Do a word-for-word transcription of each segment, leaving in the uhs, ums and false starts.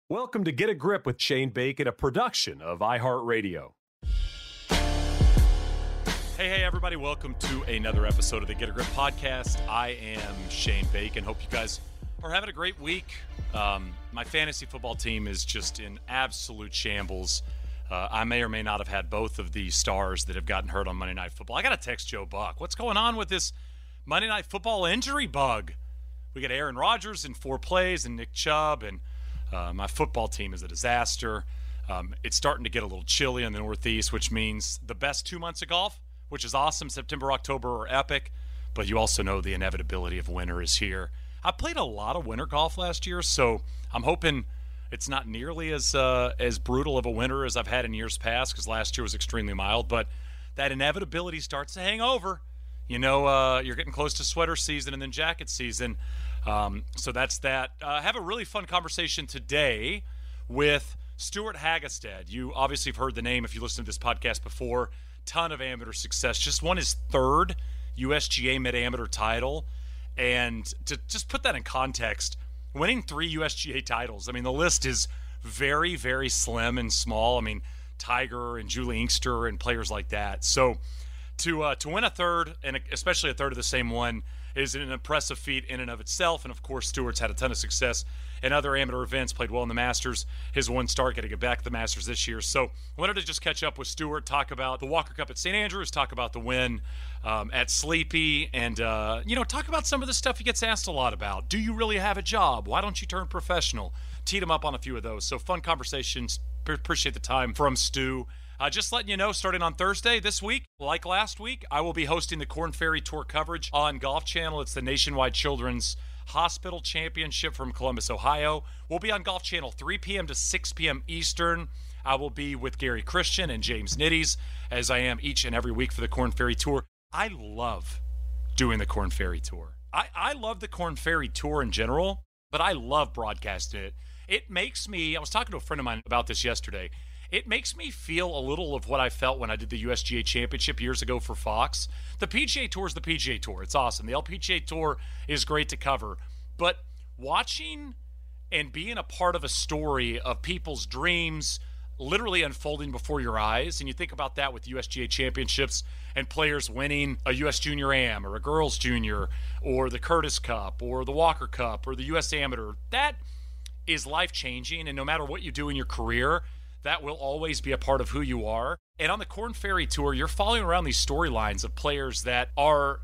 Welcome to Get a Grip with Shane Bacon, a production of iHeartRadio. Hey, hey, everybody. Welcome to another episode of the Get a Grip podcast. I am Shane Bacon. Hope you guys are having a great week. Um, my fantasy football team is just in absolute shambles. Uh, I may or may not have had both of the stars that have gotten hurt on Monday Night Football. I got to text Joe Buck. What's going on with this Monday Night Football injury bug? We got Aaron Rodgers in four plays and Nick Chubb, and Uh, my football team is a disaster. Um, it's starting to get a little chilly in the Northeast, which means the best two months of golf, which is awesome. September, October are epic, but you also know the inevitability of winter is here. I played a lot of winter golf last year, so I'm hoping it's not nearly as uh, as brutal of a winter as I've had in years past, because last year was extremely mild, but that inevitability starts to hang over. You know, uh, you're getting close to sweater season and then jacket season. Um, so that's that. Uh, have a really fun conversation today with Stewart Hagestad. You obviously have heard the name if you listened to this podcast before. Ton of amateur success. Just won his third U S G A mid-amateur title. And to just put that in context, winning three U S G A titles, I mean, the list is very, very slim and small. I mean, Tiger and Julie Inkster and players like that. So to uh, to win a third, and especially a third of the same one, is an impressive feat in and of itself. And of course, Stewart's had a ton of success in other amateur events, played well in the Masters. His one start, getting it back to the Masters this year. So wanted to just catch up with Stewart, talk about the Walker Cup at Saint Andrews, talk about the win um, at Sleepy, and uh, you know, talk about some of the stuff he gets asked a lot about. Do you really have a job? Why don't you turn professional? Teed him up on a few of those. So fun conversations. P- appreciate the time from Stu. Uh, just letting you know, starting on Thursday this week, like last week, I will be hosting the Korn Ferry Tour coverage on Golf Channel. It's the Nationwide Children's Hospital Championship from Columbus, Ohio. We'll be on Golf Channel three p.m. to six p.m. Eastern. I will be with Gary Christian and James Nitties, as I am each and every week for the Korn Ferry Tour. I love doing the Korn Ferry Tour. I, I love the Korn Ferry Tour in general, but I love broadcasting it. It makes me, I was talking to a friend of mine about this yesterday, it makes me feel a little of what I felt when I did the U S G A Championship years ago for Fox. The P G A Tour is the P G A Tour. It's awesome. The L P G A Tour is great to cover. But watching and being a part of a story of people's dreams literally unfolding before your eyes, and you think about that with U S G A Championships and players winning a U S Junior Am or a Girls Junior or the Curtis Cup or the Walker Cup or the U S Amateur, that is life-changing. And no matter what you do in your career, that will always be a part of who you are. And on the Korn Ferry Tour, you're following around these storylines of players that are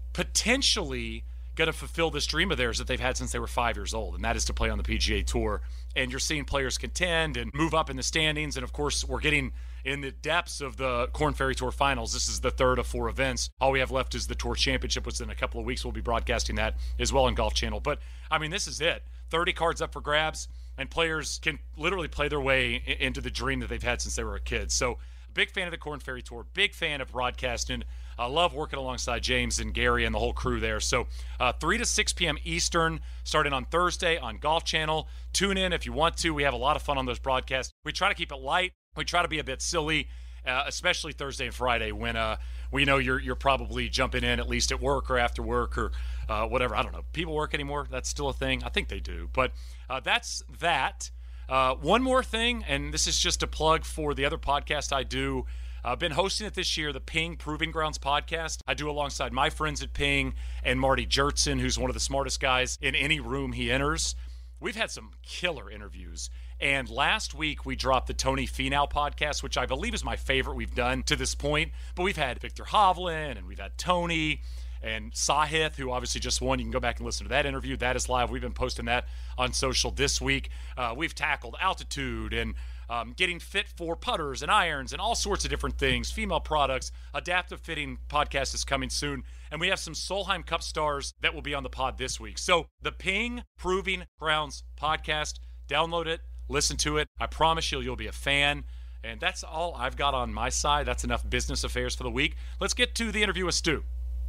potentially going to fulfill this dream of theirs that they've had since they were five years old, and that is to play on the P G A Tour. And you're seeing players contend and move up in the standings. And, of course, we're getting in the depths of the Korn Ferry Tour Finals. This is the third of four events. All we have left is the Tour Championship, which in a couple of weeks we'll be broadcasting that as well on Golf Channel. But, I mean, this is it. thirty cards up for grabs. And players can literally play their way into the dream that they've had since they were a kid. So, big fan of the Korn Ferry Tour, big fan of broadcasting. I love working alongside James and Gary and the whole crew there. So, uh, three to six p.m. Eastern, starting on Thursday on Golf Channel. Tune in if you want to. We have a lot of fun on those broadcasts. We try to keep it light. We try to be a bit silly, uh, especially Thursday and Friday when uh, we know you're you're probably jumping in at least at work or after work or uh, whatever. I don't know. People work anymore? That's still a thing? I think they do. But uh, that's that. Uh, one more thing, and this is just a plug for the other podcast I do. I've been hosting it this year, the Ping Proving Grounds podcast. I do alongside my friends at Ping and Marty Jertson, who's one of the smartest guys in any room he enters. We've had some killer interviews. And last week, we dropped the Tony Finau podcast, which I believe is my favorite we've done to this point. But we've had Victor Hovland, and we've had Tony, and Sahith, who obviously just won. You can go back and listen to that interview. That is live. We've been posting that on social this week. Uh, we've tackled altitude and um, getting fit for putters and irons and all sorts of different things, female products. Adaptive Fitting podcast is coming soon. And we have some Solheim Cup stars that will be on the pod this week. So the Ping Proving Grounds podcast, download it, listen to it. I promise you, you'll be a fan. And that's all I've got on my side. That's enough business affairs for the week. Let's get to the interview with Stu.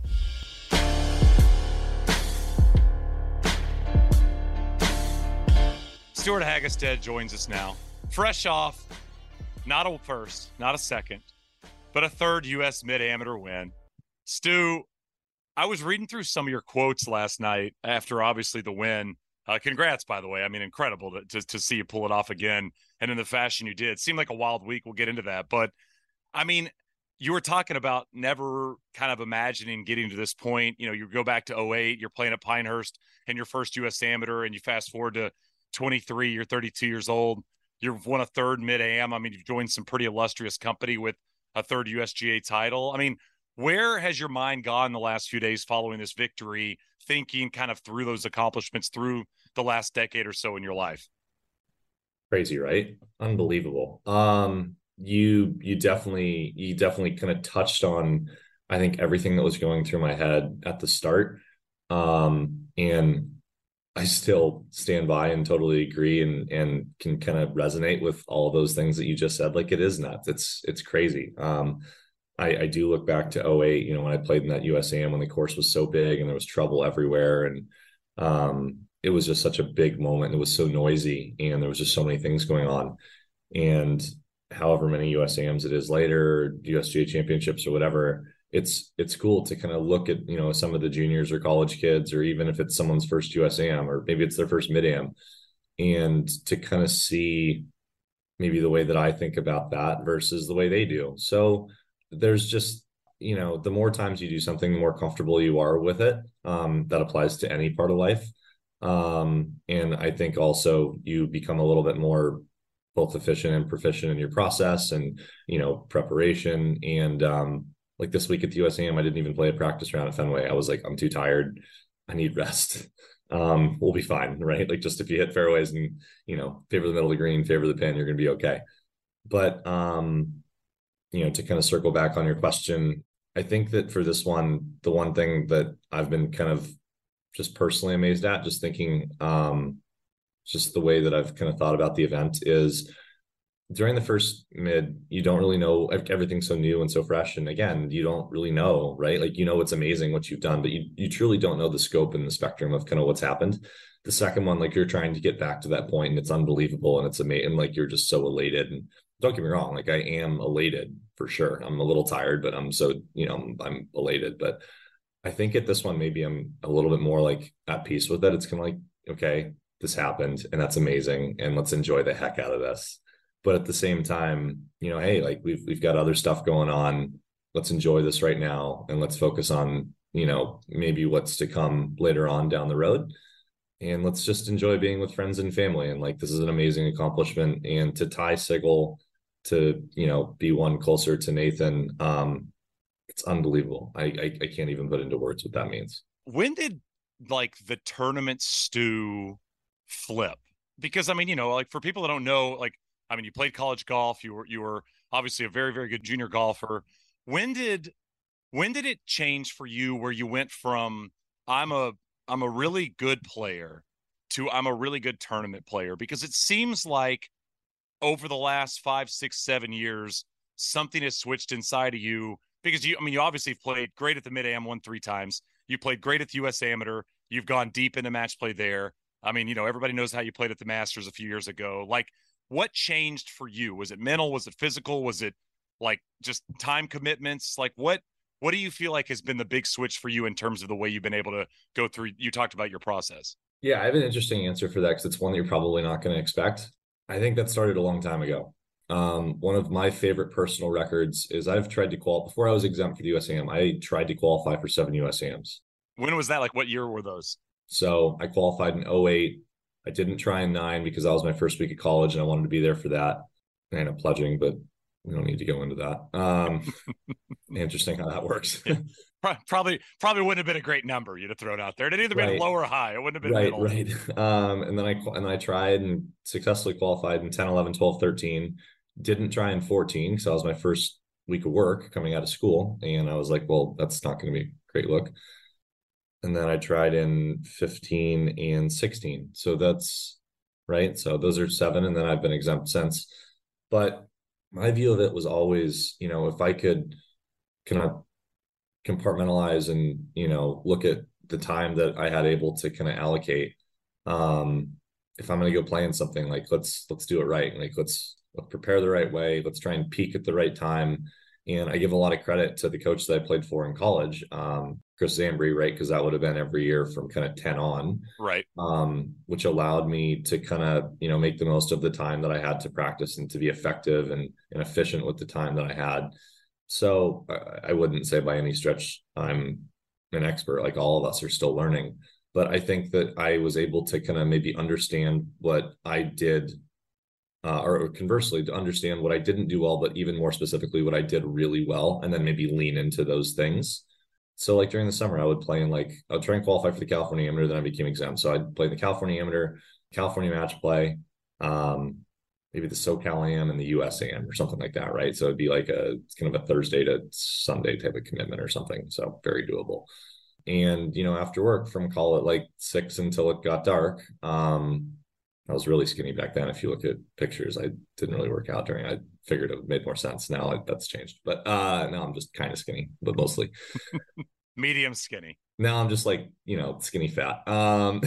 Stewart Hagestad joins us now. Fresh off, not a first, not a second, but a third U S Mid-Amateur win. Stu, I was reading through some of your quotes last night after obviously the win Uh, congrats, by the way. I mean, incredible to, to to see you pull it off again, and in the fashion you did. It seemed like a wild week. We'll get into that, but I mean, you were talking about never kind of imagining getting to this point. You know, you go back to oh eight, you're playing at Pinehurst in your first U S Amateur, and you fast forward to twenty-three, you're thirty-two years old. You've won a third mid-am. I mean, you've joined some pretty illustrious company with a third U S G A title. I mean, where has your mind gone the last few days following this victory, thinking kind of through those accomplishments through the last decade or so in your life? Crazy, right? Unbelievable. Um, you you definitely you definitely kind of touched on, I think, everything that was going through my head at the start. Um, and I still stand by and totally agree and and can kind of resonate with all of those things that you just said. Like, it is nuts. It's it's crazy. Um, I, I do look back to oh eight, you know, when I played in that U S A M, when the course was so big and there was trouble everywhere. And um, it was just such a big moment. It was so noisy and there was just so many things going on. And however many U S A Ms it is later, U S G A championships or whatever, it's it's cool to kind of look at, you know, some of the juniors or college kids, or even if it's someone's first U S A M, or maybe it's their first mid-am, and to kind of see maybe the way that I think about that versus the way they do. So there's just, you know, the more times you do something, the more comfortable you are with it. Um, that applies to any part of life. Um, and I think also you become a little bit more both efficient and proficient in your process and, you know, preparation. And um, like this week at the U S A M, I didn't even play a practice round at Fenway. I was like, I'm too tired. I need rest. Um, we'll be fine, right? Like, just if you hit fairways and, you know, favor the middle of the green, favor the pin, you're going to be okay. But, um, you know, to kind of circle back on your question, I think that for this one, the one thing that I've been kind of just personally amazed at, just thinking, um, just the way that I've kind of thought about the event is during the first mid, you don't really know, everything's so new and so fresh. And again, you don't really know, right? Like, you know, it's amazing what you've done, but you, you truly don't know the scope and the spectrum of kind of what's happened. The second one, like, you're trying to get back to that point and it's unbelievable and it's amazing. Like, you're just so elated. And don't get me wrong, like, I am elated for sure. I'm a little tired, but I'm so, you know, I'm, I'm elated. But I think at this one, maybe I'm a little bit more like at peace with it. It's kind of like, okay, this happened and that's amazing. And let's enjoy the heck out of this. But at the same time, you know, hey, like, we've, we've got other stuff going on. Let's enjoy this right now. And let's focus on, you know, maybe what's to come later on down the road. And let's just enjoy being with friends and family. And like, this is an amazing accomplishment. And to tie Sigel to, you know, be one closer to Nathan, um, it's unbelievable. I, I I can't even put into words what that means. When did, like, the tournament stew flip? Because I mean, you know, like, for people that don't know, like, I mean, you played college golf. You were you were obviously a very, very good junior golfer. When did when did it change for you where you went from I'm a I'm a really good player to I'm a really good tournament player? Because it seems like over the last five, six, seven years, something has switched inside of you. Because you, I mean, you obviously played great at the Mid-Am, won three times. You played great at the U S Amateur. You've gone deep into match play there. I mean, you know, everybody knows how you played at the Masters a few years ago. Like, what changed for you? Was it mental? Was it physical? Was it like just time commitments? Like, what what do you feel like has been the big switch for you in terms of the way you've been able to go through? You talked about your process. Yeah, I have an interesting answer for that because it's one that you're probably not going to expect. I think that started a long time ago. Um, one of my favorite personal records is I've tried to qualify before I was exempt for the U S A M. I tried to qualify for seven U S A Ms. When was that? Like, what year were those? So I qualified in oh eight. I didn't try in nine because that was my first week of college and I wanted to be there for that. I ended up pledging, but we don't need to go into that. Um, interesting how that works. Yeah. Probably, probably wouldn't have been a great number you'd have thrown out there. It'd either right. been low or high. It wouldn't have been right, middle. right. Um, and then I and then I tried and successfully qualified in ten, eleven, twelve, thirteen. Didn't try in fourteen because that was my first week of work coming out of school, and I was like, well, that's not going to be a great look. And then I tried in fifteen and sixteen. So that's right. So those are seven, and then I've been exempt since. But my view of it was always, you know, if I could kind of compartmentalize and, you know, look at the time that I had able to kind of allocate, um, if I'm going to go play in something, like, let's, let's do it right. Like, let's, let's prepare the right way. Let's try and peak at the right time. And I give a lot of credit to the coach that I played for in college. Um, Chris Zambri, right? Because that would have been every year from kind of ten on. Right. Um, which allowed me to kind of, you know, make the most of the time that I had to practice and to be effective and, and efficient with the time that I had. So I, I wouldn't say by any stretch I'm an expert. Like, all of us are still learning. But I think that I was able to kind of maybe understand what I did, uh, or conversely, to understand what I didn't do well, but even more specifically, what I did really well, and then maybe lean into those things. So like during the summer, I would play in like, I would try and qualify for the California Amateur, then I became exempt. So I'd play in the California Amateur, California Match Play, um, maybe the SoCal Am and the U S Am or something like that, right? So it'd be like a kind of a Thursday to Sunday type of commitment or something. So very doable. And, you know, after work from call it like six until it got dark, um, I was really skinny back then. If you look at pictures, I didn't really work out during, I figured it made more sense. Now I, that's changed, but uh, now I'm just kind of skinny, but mostly medium skinny. Now I'm just like, you know, skinny fat. Um,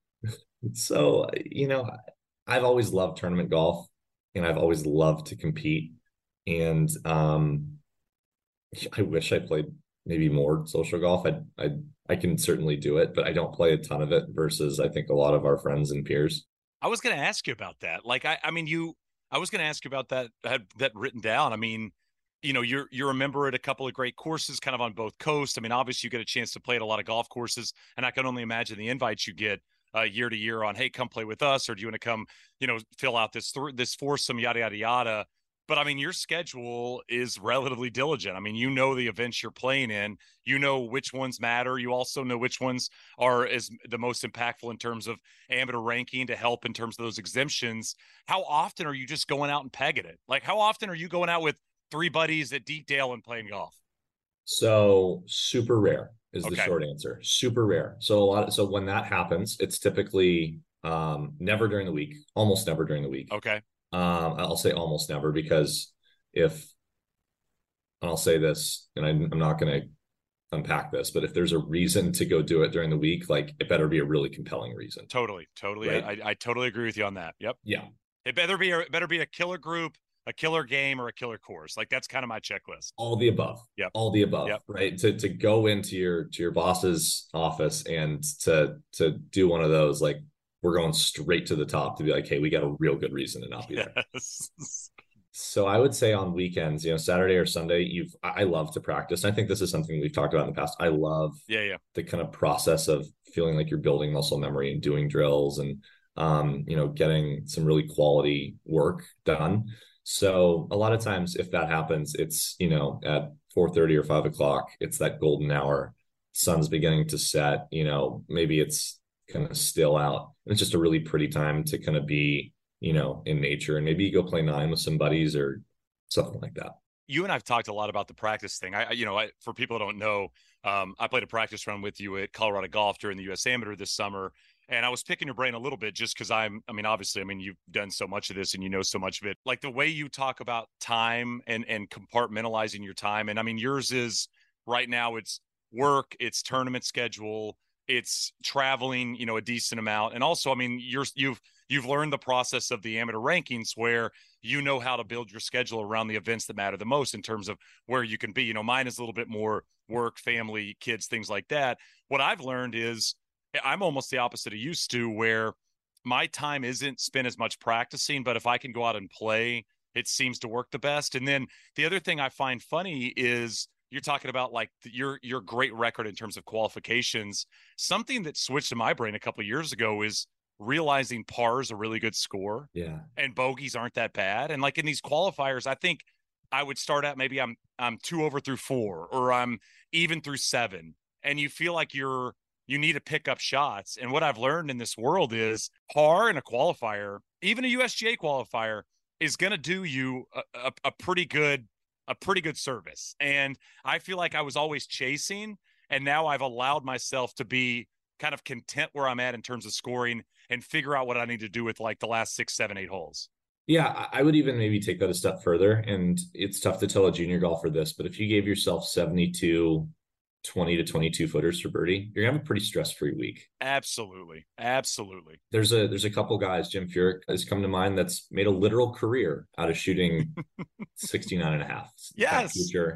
so, you know, I've always loved tournament golf and I've always loved to compete. And um, I wish I played maybe more social golf. I, I, I can certainly do it, but I don't play a ton of it versus I think a lot of our friends and peers. I was going to ask you about that. Like, I, I mean, you, I was going to ask you about that, had that written down. I mean, you know, you're, you're a member at a couple of great courses kind of on both coasts. I mean, obviously you get a chance to play at a lot of golf courses, and I can only imagine the invites you get uh, year to year on, hey, come play with us. Or do you want to come, you know, fill out this, th- this foursome, yada, yada, yada. But I mean, your schedule is relatively diligent. I mean, you know the events you're playing in, you know which ones matter. You also know which ones are as the most impactful in terms of amateur ranking to help in terms of those exemptions. How often are you just going out and pegging it? Like, how often are you going out with three buddies at Deepdale and playing golf? So super rare is the Okay. short answer. Super rare. So a lot of, so when that happens, it's typically um, never during the week, almost never during the week. Okay. Um, I'll say almost never, because if, and I'll say this, and I, I'm not going to unpack this, but if there's a reason to go do it during the week, like it better be a really compelling reason. Totally. Totally. Right? I, I totally agree with you on that. Yep. Yeah. It better be a, it better be a killer group, a killer game, or a killer course. Like, that's kind of my checklist. All the above. Yep. All the above. Yep. Right. To to go into your to your boss's office and to to do one of those, like, we're going straight to the top to be like, hey, we got a real good reason to not be there. Yes. So I would say on weekends, you know, Saturday or Sunday, you've, I love to practice. I think this is something we've talked about in the past. I love Yeah, yeah. the kind of process of feeling like you're building muscle memory and doing drills and, um, you know, getting some really quality work done. So a lot of times if that happens, it's, you know, at four thirty or five o'clock, it's that golden hour, sun's beginning to set, you know, maybe it's kind of still out. And it's just a really pretty time to kind of be, you know, in nature, and maybe you go play nine with some buddies or something like that. You and I've talked a lot about the practice thing. I, you know, I, for people who don't know, um, I played a practice run with you at Colorado Golf during the U S Amateur this summer. And I was picking your brain a little bit just because I'm, I mean, obviously, I mean, you've done so much of this and you know so much of it. Like the way you talk about time and, and compartmentalizing your time. And I mean, yours is right now, it's work, it's tournament schedule, it's traveling, you know, a decent amount. And also, I mean, you're, you've, you've learned the process of the amateur rankings where you know how to build your schedule around the events that matter the most in terms of where you can be. You know, mine is a little bit more work, family, kids, things like that. What I've learned is I'm almost the opposite of used to, where my time isn't spent as much practicing, but if I can go out and play, it seems to work the best. And then the other thing I find funny is you're talking about like your, your great record in terms of qualifications. Something that switched to my brain a couple of years ago is realizing par is a really good score. Yeah. And bogeys aren't that bad. And like in these qualifiers, I think I would start out, maybe I'm, I'm two over through four, or I'm even through seven. And you feel like you're, you need to pick up shots. And what I've learned in this world is par in a qualifier, even a U S G A qualifier, is going to do you a, a, a pretty good, a pretty good service. And I feel like I was always chasing, and now I've allowed myself to be kind of content where I'm at in terms of scoring and figure out what I need to do with like the last six, seven, eight holes. Yeah, I would even maybe take that a step further. And it's tough to tell a junior golfer this, but if you gave yourself seventy-two, twenty to twenty-two footers for birdie, you're gonna have a pretty stress-free week. Absolutely. Absolutely. There's a there's a couple guys, Jim Furyk has come to mind, that's made a literal career out of shooting sixty-nine and a half. Yes. Future,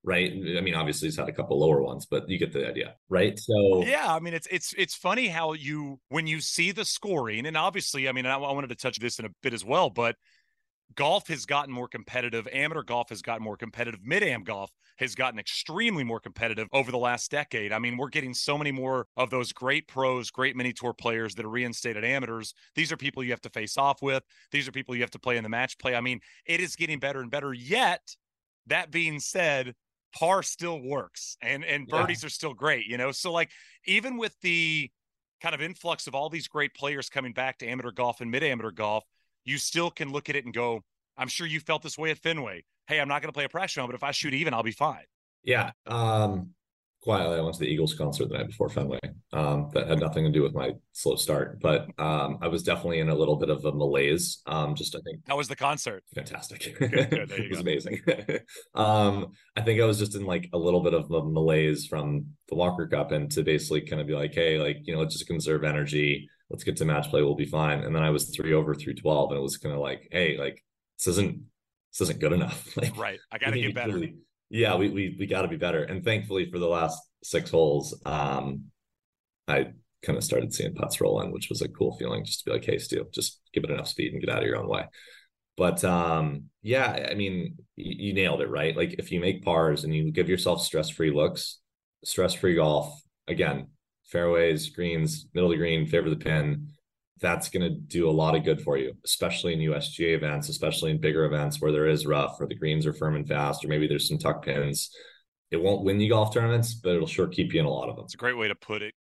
right? I mean, obviously he's had a couple lower ones, but you get the idea, right? So Yeah, I mean, it's it's it's funny how you when you see the scoring, and obviously, I mean, I, I wanted to touch this in a bit as well, but golf has gotten more competitive. Amateur golf has gotten more competitive. Mid-am golf has gotten extremely more competitive over the last decade. I mean, we're getting so many more of those great pros, great mini tour players that are reinstated amateurs. These are people you have to face off with. These are people you have to play in the match play. I mean, it is getting better and better. Yet, that being said, par still works and and yeah, birdies are still great, you know? So like even with the kind of influx of all these great players coming back to amateur golf and mid-amateur golf, you still can look at it and go, I'm sure you felt this way at Fenway. Hey, I'm not going to play a practice round, but if I shoot even, I'll be fine. yeah. Um, quietly, I went to the Eagles concert the night before Fenway. Um, that had nothing to do with my slow start, but um, I was definitely in a little bit of a malaise. Um, just I think How was the concert? fantastic. Good, good. There It you was go. amazing. um, I think I was just in like a little bit of a malaise from the Walker Cup and to basically kind of be like, hey, like, you know, let's just conserve energy. Let's get to match play. We'll be fine. And then I was three over through twelve, and it was kind of like, hey, like this isn't this isn't good enough. Like Right. I we got to get need to better. really, yeah, we we we got to be better. And thankfully for the last six holes, um, I kind of started seeing putts roll in, which was a cool feeling just to be like, hey, Stu, just give it enough speed and get out of your own way. But um, yeah, I mean, you, you nailed it, right? Like if you make pars and you give yourself stress-free looks, stress-free golf, again, fairways, greens, middle of the green, favor the pin, that's going to do a lot of good for you, especially in U S G A events, especially in bigger events where there is rough or the greens are firm and fast, or maybe there's some tuck pins. It won't win you golf tournaments, but it'll sure keep you in a lot of them. It's a great way to put it.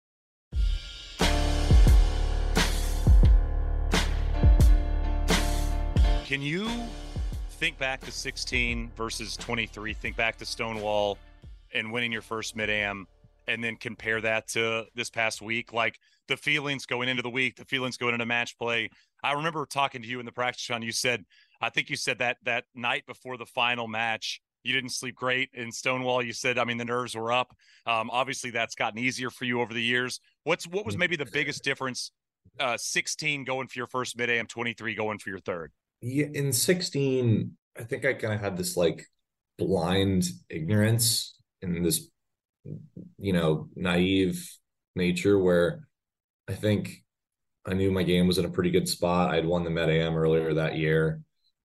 Can you think back to sixteen versus twenty-three, think back to Stonewall and winning your first mid-am, and then compare that to this past week? Like the feelings going into the week, the feelings going into match play. I remember talking to you in the practice round. You said, I think you said that that night before the final match, you didn't sleep great in Stonewall. You said, I mean, the nerves were up. Um, obviously, that's gotten easier for you over the years. What's what was maybe the biggest difference? Uh, sixteen going for your first mid-am, twenty-three going for your third. Yeah, in sixteen, I think I kind of had this like blind ignorance and this, you know, naive nature where I think I knew my game was in a pretty good spot. I'd won the Met-Am earlier that year.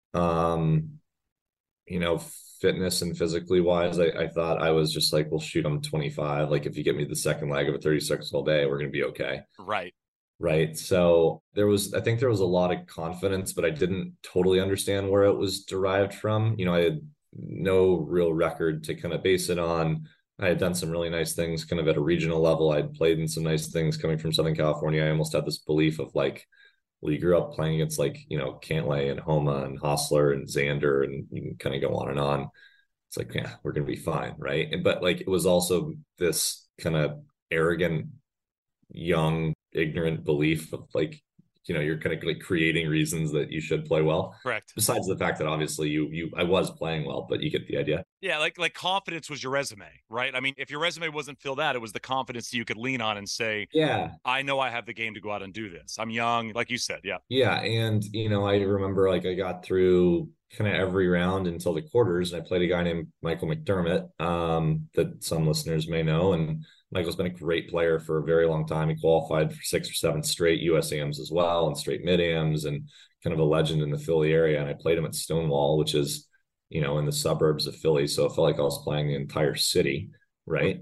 Um, you know, fitness and physically wise, I, I thought I was just like, well, shoot, I'm twenty-five. Like if you get me the second leg of a thirty-six all day, we're going to be okay. Right. Right. So there was, I think there was a lot of confidence, but I didn't totally understand where it was derived from. You know, I had no real record to kind of base it on. I had done some really nice things kind of at a regional level. I'd played in some nice things coming from Southern California. I almost had this belief of like, well, you grew up playing against like, you know, Cantlay and Homa and Hostler and Xander, and you can kind of go on and on. It's like, yeah, we're going to be fine. Right. But like, it was also this kind of arrogant, young, ignorant belief of like, you know, you're kind of like creating reasons that you should play well. Correct. Besides the fact that obviously you you I was playing well, but you get the idea. Yeah, like like confidence was your resume, right? I mean, if your resume wasn't filled out, it was the confidence that you could lean on and say, Yeah. I know I have the game to go out and do this. I'm young, like you said. Yeah. Yeah. And you know, I remember like I got through kind of every round until the quarters, and I played a guy named Michael McDermott, um, that some listeners may know. And Michael's been a great player for a very long time. He qualified for six or seven straight U S A Ms as well, and straight mid-ams, and kind of a legend in the Philly area. And I played him at Stonewall, which is, you know, in the suburbs of Philly. So it felt like I was playing the entire city, right?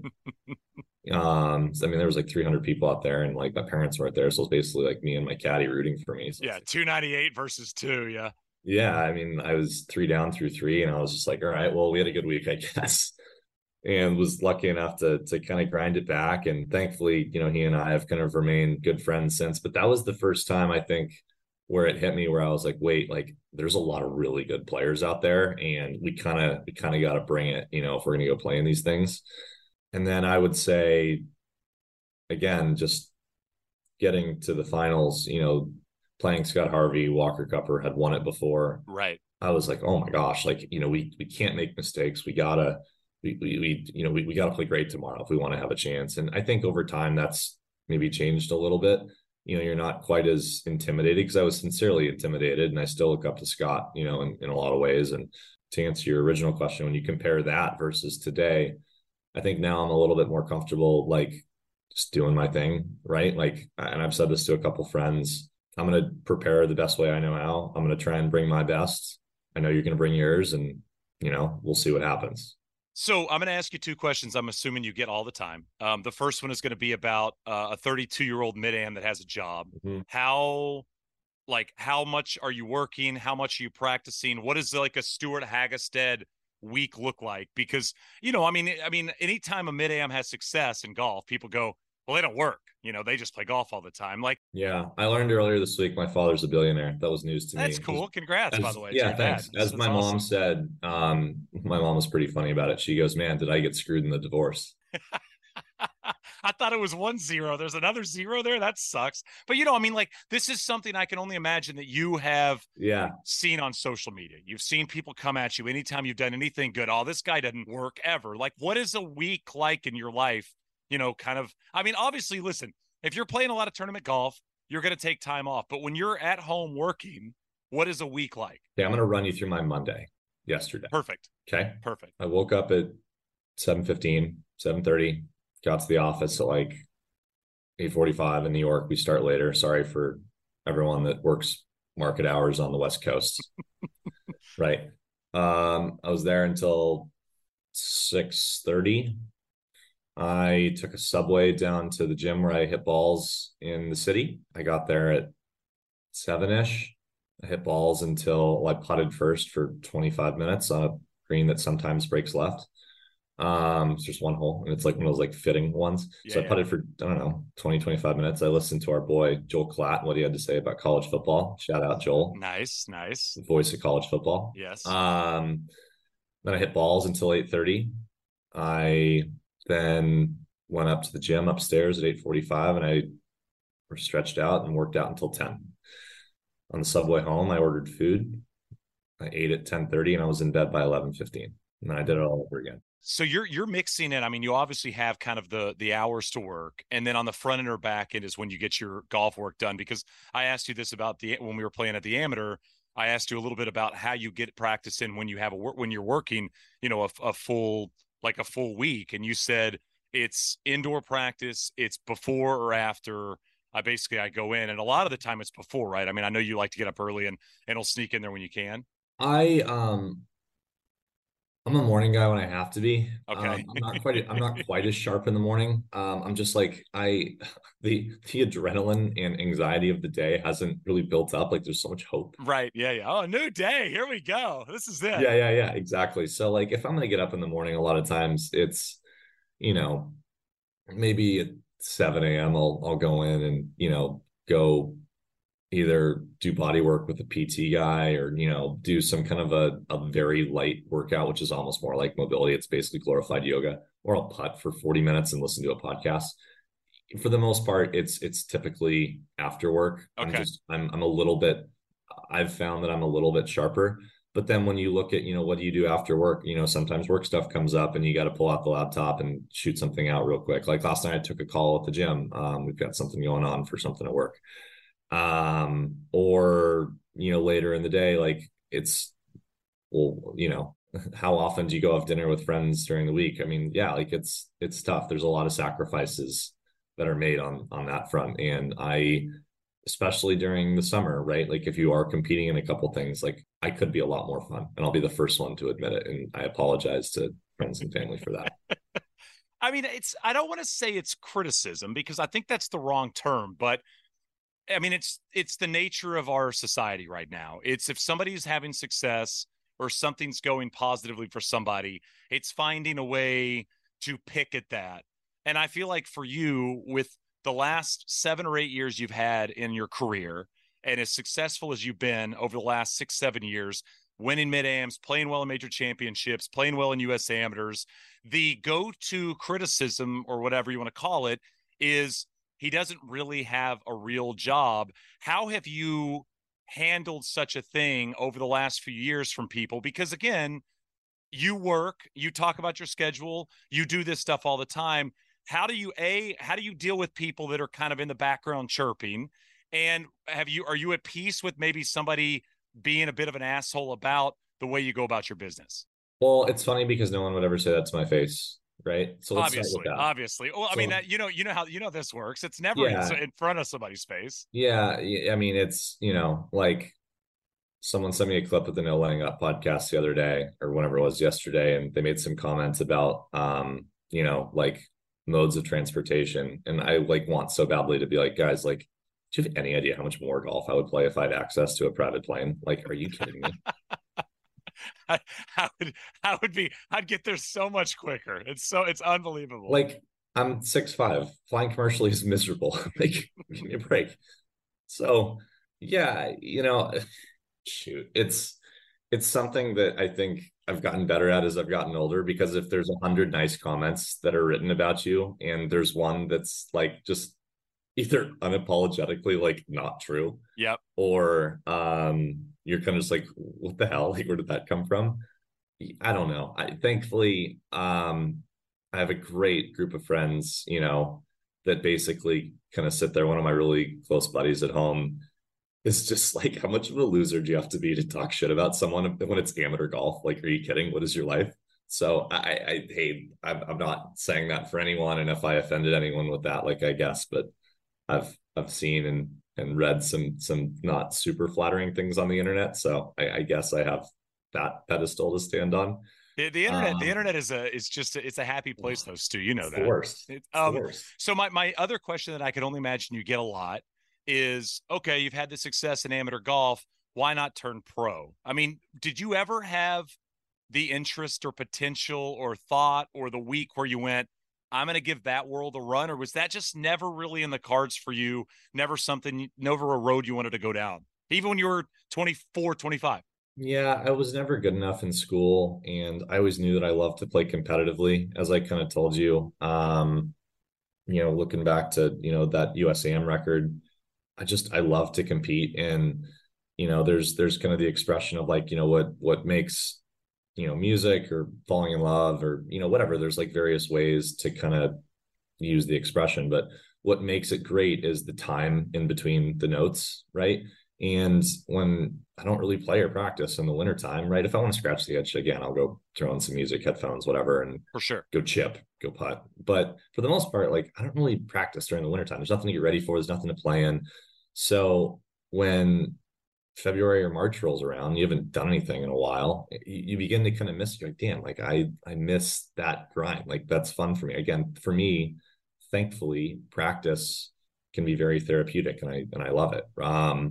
um, I mean, there was like three hundred people out there, and like my parents weren't there. So it was basically like me and my caddy rooting for me. So yeah, two ninety-eight versus two, yeah. Yeah, I mean, I was three down through three, and I was just like, all right, well, we had a good week, I guess. And was lucky enough to to kind of grind it back. And thankfully, you know, he and I have kind of remained good friends since. But that was the first time I think where it hit me where I was like, wait, like there's a lot of really good players out there, and we kind of we kind of got to bring it, you know, if we're gonna go play in these things. And then I would say, again, just getting to the finals, you know, playing Scott Harvey, Walker Cupper had won it before. Right. I was like, oh my gosh, like, you know, we we can't make mistakes. We gotta we we, we you know we, we gotta play great tomorrow if we want to have a chance. And I think over time that's maybe changed a little bit. You know, you're not quite as intimidated, because I was sincerely intimidated, and I still look up to Scott, you know, in, in a lot of ways. And to answer your original question, when you compare that versus today, I think now I'm a little bit more comfortable, like just doing my thing, right? Like, and I've said this to a couple friends, I'm going to prepare the best way I know how. I'm going to try and bring my best. I know you're going to bring yours, and, you know, we'll see what happens. So I'm going to ask you two questions I'm assuming you get all the time. Um, the first one is going to be about uh, a thirty-two-year-old mid-am that has a job. Mm-hmm. How, like, how much are you working? How much are you practicing? What does like a Stuart Hagestad week look like? Because, you know, I mean, I mean, anytime a mid-am has success in golf, people go, well, they don't work. You know, they just play golf all the time. Like, yeah, I learned earlier this week my father's a billionaire. That was news to that's me. cool. Congrats, As, by the way, to yeah, your dad. thanks. That's, As that's my mom awesome. said, um, my mom was pretty funny about it. She goes, "Man, did I get screwed in the divorce?" I thought it was one zero. There's another zero there. That sucks. But, you know, I mean, like, this is something I can only imagine that you have yeah. seen on social media. You've seen people come at you anytime you've done anything good. Oh, this guy doesn't work ever. Like, what is a week like in your life? You know, kind of, I mean, obviously, listen, if you're playing a lot of tournament golf, you're going to take time off. But when you're at home working, what is a week like? Okay, I'm going to run you through my Monday yesterday. Perfect. Okay. Perfect. I woke up at seven fifteen, seven thirty, got to the office at like eight forty-five in New York. We start later. Sorry for everyone that works market hours on the West Coast. Right. Um, I was there until six thirty. I took a subway down to the gym where I hit balls in the city. I got there at seven-ish. I hit balls until well, I putted first for twenty-five minutes on a green that sometimes breaks left. Um, it's just one hole, and it's like one of those like fitting ones. Yeah, so I yeah. putted for, I don't know, twenty, twenty-five minutes. I listened to our boy, Joel Klatt, what he had to say about college football. Shout out, Joel. Nice, nice. The voice of college football. Yes. Um, then I hit balls until eight thirty. I then went up to the gym upstairs at eight forty-five, and I were stretched out and worked out until ten. On the subway home, I ordered food. I ate at ten thirty, and I was in bed by eleven fifteen. And then I did it all over again. So you're you're mixing it. I mean, you obviously have kind of the the hours to work, and then on the front end or back end is when you get your golf work done. Because I asked you this about the when we were playing at the Amateur, I asked you a little bit about how you get practice in when you have a work when you're working, you know, a, a full like a full week, and you said it's indoor practice, it's before or after. I basically I go in, and a lot of the time it's before, right? I mean, I know you like to get up early and and it'll sneak in there when you can. I um I'm a morning guy when I have to be. Okay. Um, I'm not quite I'm not quite as sharp in the morning. Um, I'm just like I the the adrenaline and anxiety of the day hasn't really built up. Like there's so much hope. Right. Yeah. Yeah. Oh, new day. Here we go. This is it. Yeah, yeah, yeah, exactly. So like if I'm gonna get up in the morning, a lot of times it's, you know, maybe at seven a m. I'll I'll go in and, you know, go either do body work with a P T guy or, you know, do some kind of a, a very light workout, which is almost more like mobility. It's basically glorified yoga, or I'll putt for forty minutes and listen to a podcast. For the most part, it's it's typically after work. Okay. I'm just I'm I'm a little bit I've found that I'm a little bit sharper. But then when you look at, you know, what do you do after work? You know, sometimes work stuff comes up and you got to pull out the laptop and shoot something out real quick. Like last night I took a call at the gym. Um, we've got something going on for something at work. Um, or, you know, later in the day, like it's, well, you know, how often do you go have dinner with friends during the week? I mean, yeah, like it's, it's tough. There's a lot of sacrifices that are made on, on that front. And I, especially during the summer, right? Like if you are competing in a couple things, like I could be a lot more fun, and I'll be the first one to admit it. And I apologize to friends and family for that. I mean, it's, I don't want to say it's criticism because I think that's the wrong term, but I mean, it's, it's the nature of our society right now. It's if somebody's having success or something's going positively for somebody, it's finding a way to pick at that. And I feel like for you, with the last seven or eight years you've had in your career, and as successful as you've been over the last six, seven years, winning mid-ams, playing well in major championships, playing well in U S amateurs, the go-to criticism or whatever you want to call it is he doesn't really have a real job. How have you handled such a thing over the last few years from people? Because again, you work, you talk about your schedule, you do this stuff all the time. How do you, A, how do you deal with people that are kind of in the background chirping? And have you, are you at peace with maybe somebody being a bit of an asshole about the way you go about your business. Well, it's funny because no one would ever say that to my face, right? So let's start with Obviously, that. obviously. Well, I mean, So that, you know, you know how you know this works. It's never in, yeah, in front of somebody's face. yeah. y- I mean, it's, you know, like someone sent me a clip of the No Laying Up podcast the other day or whenever it was yesterday, and they made some comments about, um, you know, like modes of transportation. And I like want so badly to be like, guys, like, do you have any idea how much more golf I would play if I had access to a private plane? Like, are you kidding me? I, I would, I would be, I'd get there so much quicker. It's so, it's unbelievable. Like, I'm six five. Flying commercially is miserable. Like, give me a break. So, yeah, you know, shoot, it's it's something that I think I've gotten better at as I've gotten older because if there's a hundred nice comments that are written about you and there's one that's like just either unapologetically like not true Yep. or um you're kind of just like, what the hell? Like, where did that come from? I don't know. I thankfully um I have a great group of friends, you know, that basically kind of sit there. One of my really close buddies at home is just like, how much of a loser do you have to be to talk shit about someone when it's amateur golf? Like, are you kidding? What is your life? So I, I hey, I'm, I'm not saying that for anyone, and if I offended anyone with that, like I guess, but I've I've seen and and read some some not super flattering things on the internet, so I, I guess I have that pedestal to stand on. The, the internet, the Um, internet is a, is just, a, it's a happy place though, Stu. You know it's the that. worst. It, It's the um, worst. so my, my other question that I could only imagine you get a lot is, okay, you've had the success in amateur golf. Why not turn pro? I mean, did you ever have the interest or potential or thought or the week where you went, I'm going to give that world a run? Or was that just never really in the cards for you? Never something, never a road you wanted to go down, even when you were twenty-four, twenty-five? Yeah, I was never good enough in school, and I always knew that I loved to play competitively, as I kind of told you. Um, you know, looking back to, you know, that U S A M record, I just I love to compete. And, you know, there's there's kind of the expression of like, you know, what what makes, you know, music or falling in love or, you know, whatever. There's like various ways to kind of use the expression, but what makes it great is the time in between the notes, right? And when I don't really play or practice in the wintertime, right? If I want to scratch the itch again, I'll go throw on some music, headphones, whatever, and For sure. go chip, go putt. But for the most part, like I don't really practice during the wintertime. There's nothing to get ready for, there's nothing to play in. So when February or March rolls around, you haven't done anything in a while, you, you begin to kind of miss, you're like, damn, like I I miss that grind. Like that's fun for me. Again, for me, thankfully, practice can be very therapeutic and I and I love it. Um,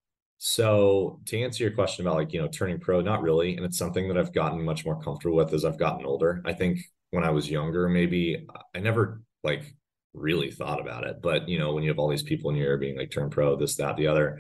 so to answer your question about like, you know, turning pro, not really. And it's something that I've gotten much more comfortable with as I've gotten older. I think when I was younger, maybe I never like really thought about it. But you know, when you have all these people in your ear being like turn pro, this, that, the other,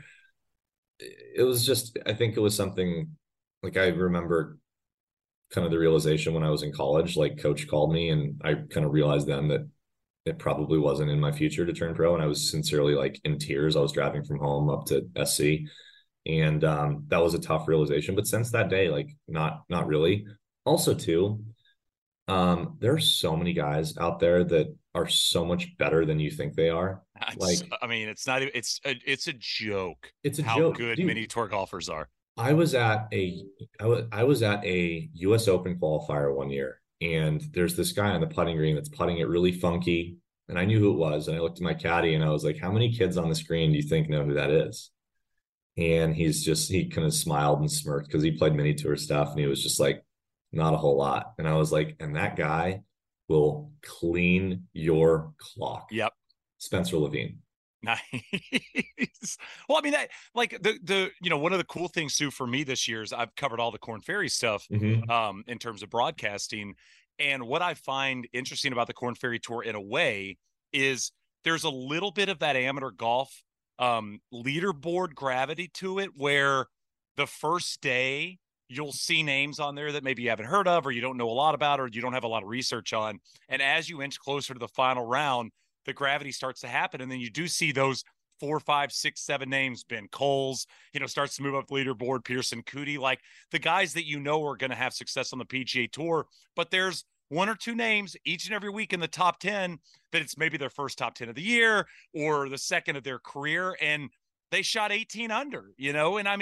it was just, I think it was something like I remember kind of the realization when I was in college, like coach called me and I kind of realized then that it probably wasn't in my future to turn pro. And I was sincerely like in tears. I was driving from home up to S C. And um, that was a tough realization. But since that day, like not not really. Also, too, um, there are so many guys out there that are so much better than you think they are. It's, Like I mean, it's not, it's a, it's a joke it's a how joke, good mini dude. tour golfers are. I was at a I was I was at a U S Open qualifier one year, and there's this guy on the putting green that's putting it really funky, and I knew who it was, and I looked at my caddy and I was like, "How many kids on the screen do you think know who that is?" And he's just he kind of smiled and smirked because he played mini tour stuff, and he was just like, "Not a whole lot." And I was like, "And that guy will clean your clock." Yep. Spencer Levine. Nice. Well, I mean that like the the you know one of the cool things too for me this year is I've covered all the Corn Ferry stuff Mm-hmm. um in terms of broadcasting, and what I find interesting about the Corn Ferry Tour in a way is there's a little bit of that amateur golf um leaderboard gravity to it where the first day you'll see names on there that maybe you haven't heard of or you don't know a lot about or you don't have a lot of research on, and as you inch closer to the final round the gravity starts to happen. And then you do see those four, five, six, seven names. Ben Coles, you know, starts to move up the leaderboard. Pearson Cootie, like the guys that you know are going to have success on the P G A Tour. But there's one or two names each and every week in the top ten that it's maybe their first top ten of the year or the second of their career. And they shot eighteen under, you know? And I mean,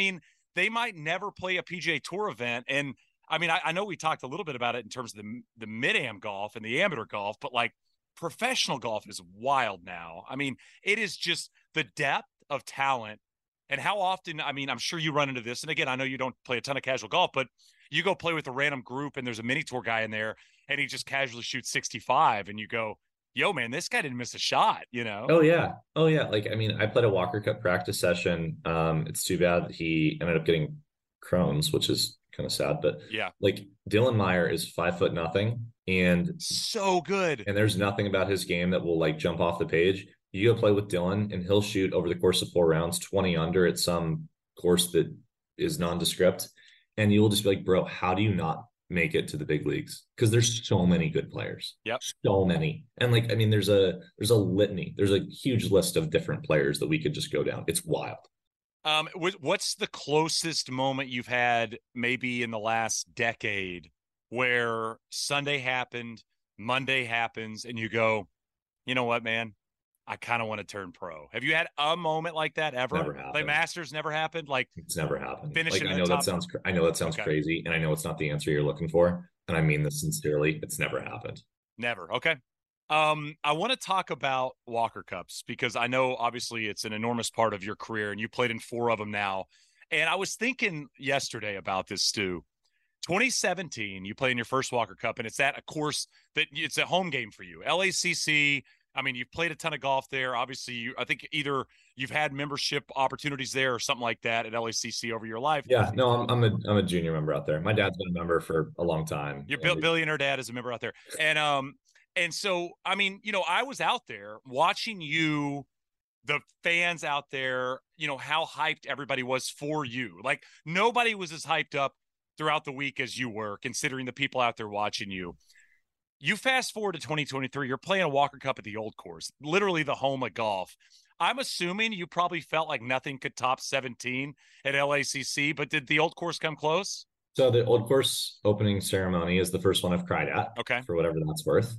they might never play a P G A Tour event. And I mean, I, I know we talked a little bit about it in terms of the the mid-am golf and the amateur golf, but like professional golf is wild now. I mean, it is just the depth of talent and how often, I mean, I'm sure you run into this. And again, I know you don't play a ton of casual golf, but you go play with a random group and there's a mini tour guy in there and he just casually shoots sixty-five and you go, yo, man, this guy didn't miss a shot, you know? Oh yeah. Oh yeah. Like, I mean, I played a Walker Cup practice session. Um, it's too bad he ended up getting Crohn's, which is kind of sad, but yeah, like Dylan Meyer is five foot nothing and so good. And there's nothing about his game that will like jump off the page. You go play with Dylan and he'll shoot over the course of four rounds, twenty under at some course that is nondescript. And you'll just be like, bro, how do you not make it to the big leagues? Because there's so many good players. Yep. So many. And like, I mean, there's a there's a litany. There's a huge list of different players that we could just go down. It's wild. Um, what's the closest moment you've had maybe in the last decade where Sunday happened, Monday happens, and you go, you know what, man? I kind of want to turn pro. Have you had a moment like that ever? Never happened. Like Masters never happened? Like it's never happened. Finishing like, I know that sounds I know that sounds okay. crazy, and I know it's not the answer you're looking for. And I mean this sincerely. It's never happened. Never. Okay. Um, I want to talk about Walker Cups because I know obviously it's an enormous part of your career and you played in four of them now. And I was thinking yesterday about this, Stu. twenty seventeen, you play in your first Walker Cup, and it's at a course that it's a home game for you. L A C C. I mean, you've played a ton of golf there. Obviously, you, I think either you've had membership opportunities there or something like that at L A C C over your life. Yeah, no, I'm I'm a I'm a junior member out there. My dad's been a member for a long time. Your and billionaire dad is a member out there, and um, and so I mean, you know, I was out there watching you. The fans out there, you know, how hyped everybody was for you. Like nobody was as hyped up throughout the week as you were, considering the people out there watching you. You fast forward to twenty twenty-three, you're playing a Walker Cup at the Old Course, literally the home of golf. I'm assuming you probably felt like nothing could top seventeen at L A C C, but did the Old Course come close? So the Old Course opening ceremony is the first one I've cried at. Okay. For whatever that's worth.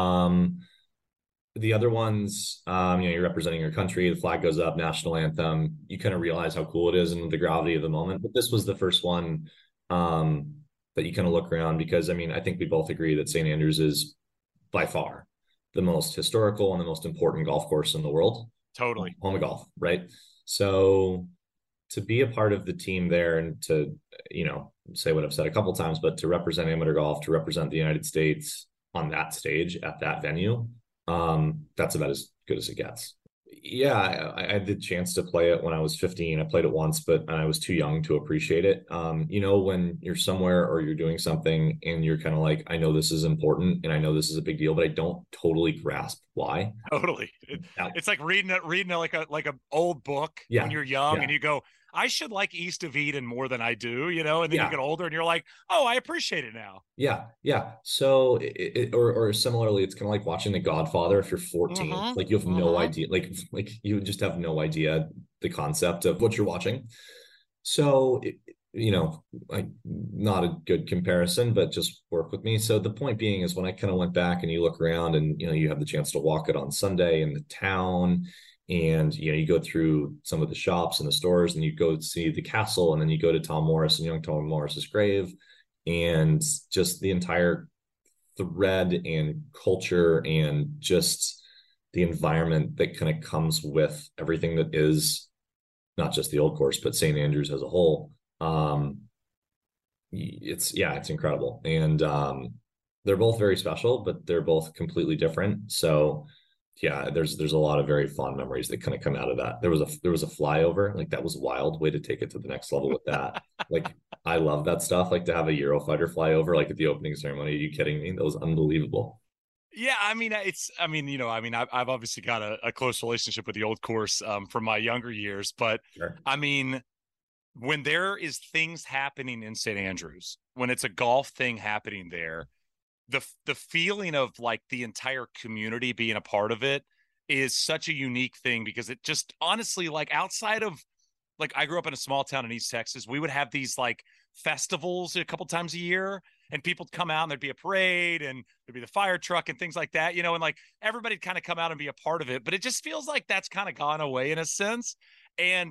Um, the other ones, um, you know, you're representing your country, the flag goes up, national anthem, you kind of realize how cool it is and the gravity of the moment. But this was the first one um, that you kind of look around because, I mean, I think we both agree that Saint Andrews is by far the most historical and the most important golf course in the world. Totally. Home of golf, right? So to be a part of the team there and to, you know, say what I've said a couple of times, but to represent amateur golf, to represent the United States on that stage at that venue, um, that's about as good as it gets. Yeah, I, I had the chance to play it when I was fifteen. I played it once, but I was too young to appreciate it. Um, you know, when you're somewhere or you're doing something and you're kind of like, I know this is important and I know this is a big deal, but I don't totally grasp why. Totally. It, it's like reading it, reading it like a like an old book yeah. when you're young yeah. and you go, I should like East of Eden more than I do, you know, and then yeah. you get older and you're like, oh, I appreciate it now. Yeah. Yeah. So, it, it, or, or similarly, it's kind of like watching The Godfather if you're fourteen, mm-hmm. like you have mm-hmm. no idea, like, like you just have no idea the concept of what you're watching. So, it, you know, like not a good comparison, but just work with me. So the point being is when I kind of went back and you look around and, you know, you have the chance to walk it on Sunday in the town. And, you know, you go through some of the shops and the stores and you go see the castle and then you go to Tom Morris and young Tom Morris's grave and just the entire thread and culture and just the environment that kind of comes with everything that is not just the Old Course, but Saint Andrews as a whole. Um, it's, yeah, it's incredible. And um, they're both very special, but they're both completely different. So yeah, there's there's a lot of very fond memories that kind of come out of that. There was a there was a flyover, like that was a wild way to take it to the next level with that. Like I love that stuff. Like to have a Eurofighter flyover, like at the opening ceremony. Are you kidding me? That was unbelievable. Yeah, I mean, it's, I mean, you know, I mean, I've, I've obviously got a, a close relationship with the Old Course um, from my younger years, but sure. I mean, when there is things happening in Saint Andrews, when it's a golf thing happening there, the the feeling of like the entire community being a part of it is such a unique thing because it just honestly, like outside of like, I grew up in a small town in East Texas, we would have these like festivals a couple times a year and people would come out and there'd be a parade and there'd be the fire truck and things like that, you know, and like everybody'd kind of come out and be a part of it, but it just feels like that's kind of gone away in a sense. And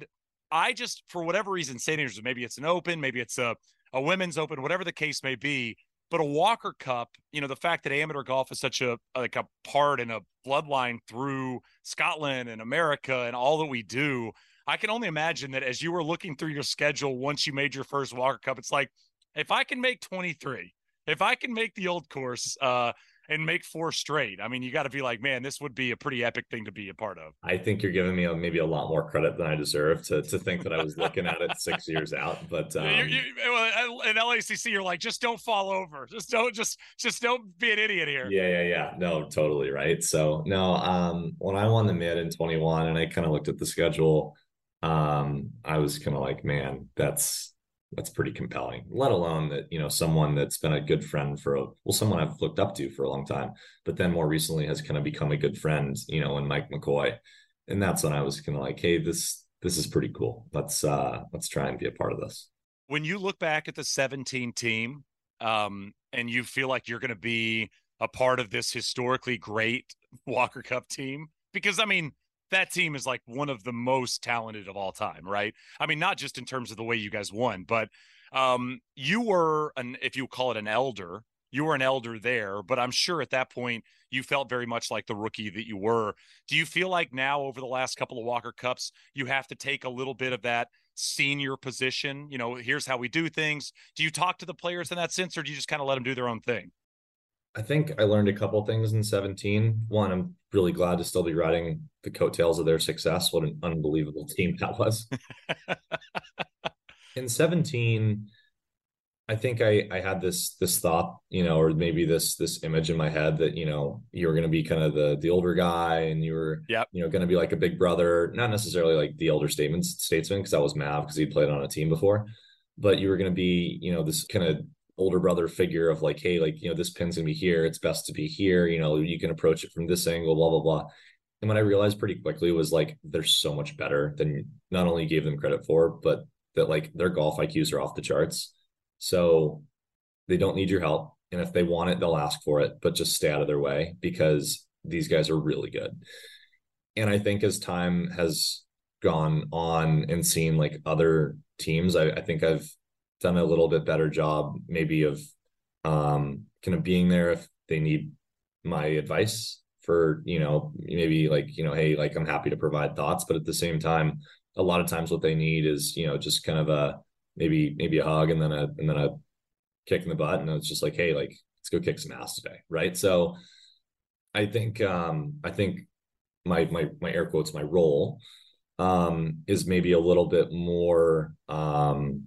I just, for whatever reason, Saint Andrews, maybe it's an open, maybe it's a, a women's open, whatever the case may be. But a Walker Cup, you know, the fact that amateur golf is such a like a part and a bloodline through Scotland and America and all that we do, I can only imagine that as you were looking through your schedule once you made your first Walker Cup, it's like, if I can make twenty-three, if I can make the old course, uh, and make four straight. I mean, you got to be like, man, this would be a pretty epic thing to be a part of. I think you're giving me a, maybe a lot more credit than I deserve to to think that I was looking at it six years out. But um, you, you, well, in L A C C, you're like, just don't fall over. Just don't, just, just don't be an idiot here. Yeah, yeah, yeah. No, totally right. So no, um, when I won the mid in twenty-one, and I kind of looked at the schedule, um, I was kind of like, man, that's that's pretty compelling, let alone that, you know, someone that's been a good friend for a, well, someone I've looked up to for a long time, but then more recently has kind of become a good friend, you know, in Mike McCoy. And that's when I was kind of like, hey, this, this is pretty cool. Let's, uh, let's try and be a part of this. When you look back at the seventeen team, um, and you feel like you're going to be a part of this historically great Walker Cup team, because I mean, that team is like one of the most talented of all time, right? I mean, not just in terms of the way you guys won, but um, you were an, if you call it an elder, you were an elder there, but I'm sure at that point you felt very much like the rookie that you were. Do you feel like now over the last couple of Walker Cups, you have to take a little bit of that senior position? You know, here's how we do things. Do you talk to the players in that sense, or do you just kind of let them do their own thing? I think I learned a couple things in seventeen. One, I'm really glad to still be riding the coattails of their success. What an unbelievable team that was. In seventeen, I think I I had this this thought, you know, or maybe this this image in my head that, you know, you were going to be kind of the the older guy, and you were, yep. you know, going to be like a big brother, not necessarily like the elder statesman statesman because that was Mav because he played on a team before, but you were going to be, you know, this kind of older brother figure of like, hey, like, you know, this pin's gonna be here, it's best to be here, you know, you can approach it from this angle, blah blah blah. And what I realized pretty quickly was like, they're so much better than not only gave them credit for, but that like their golf I Qs are off the charts. So they don't need your help, and if they want it, they'll ask for it, but just stay out of their way because these guys are really good. And I think as time has gone on and seen like other teams, I, I think I've done a little bit better job maybe of um, kind of being there if they need my advice for, you know, maybe like, you know, hey, like I'm happy to provide thoughts, but at the same time, a lot of times what they need is, you know, just kind of a, maybe, maybe a hug and then a, and then a kick in the butt. And it's just like, hey, like, let's go kick some ass today. Right. So I think, um, I think my, my, my air quotes, my role um, is maybe a little bit more, um,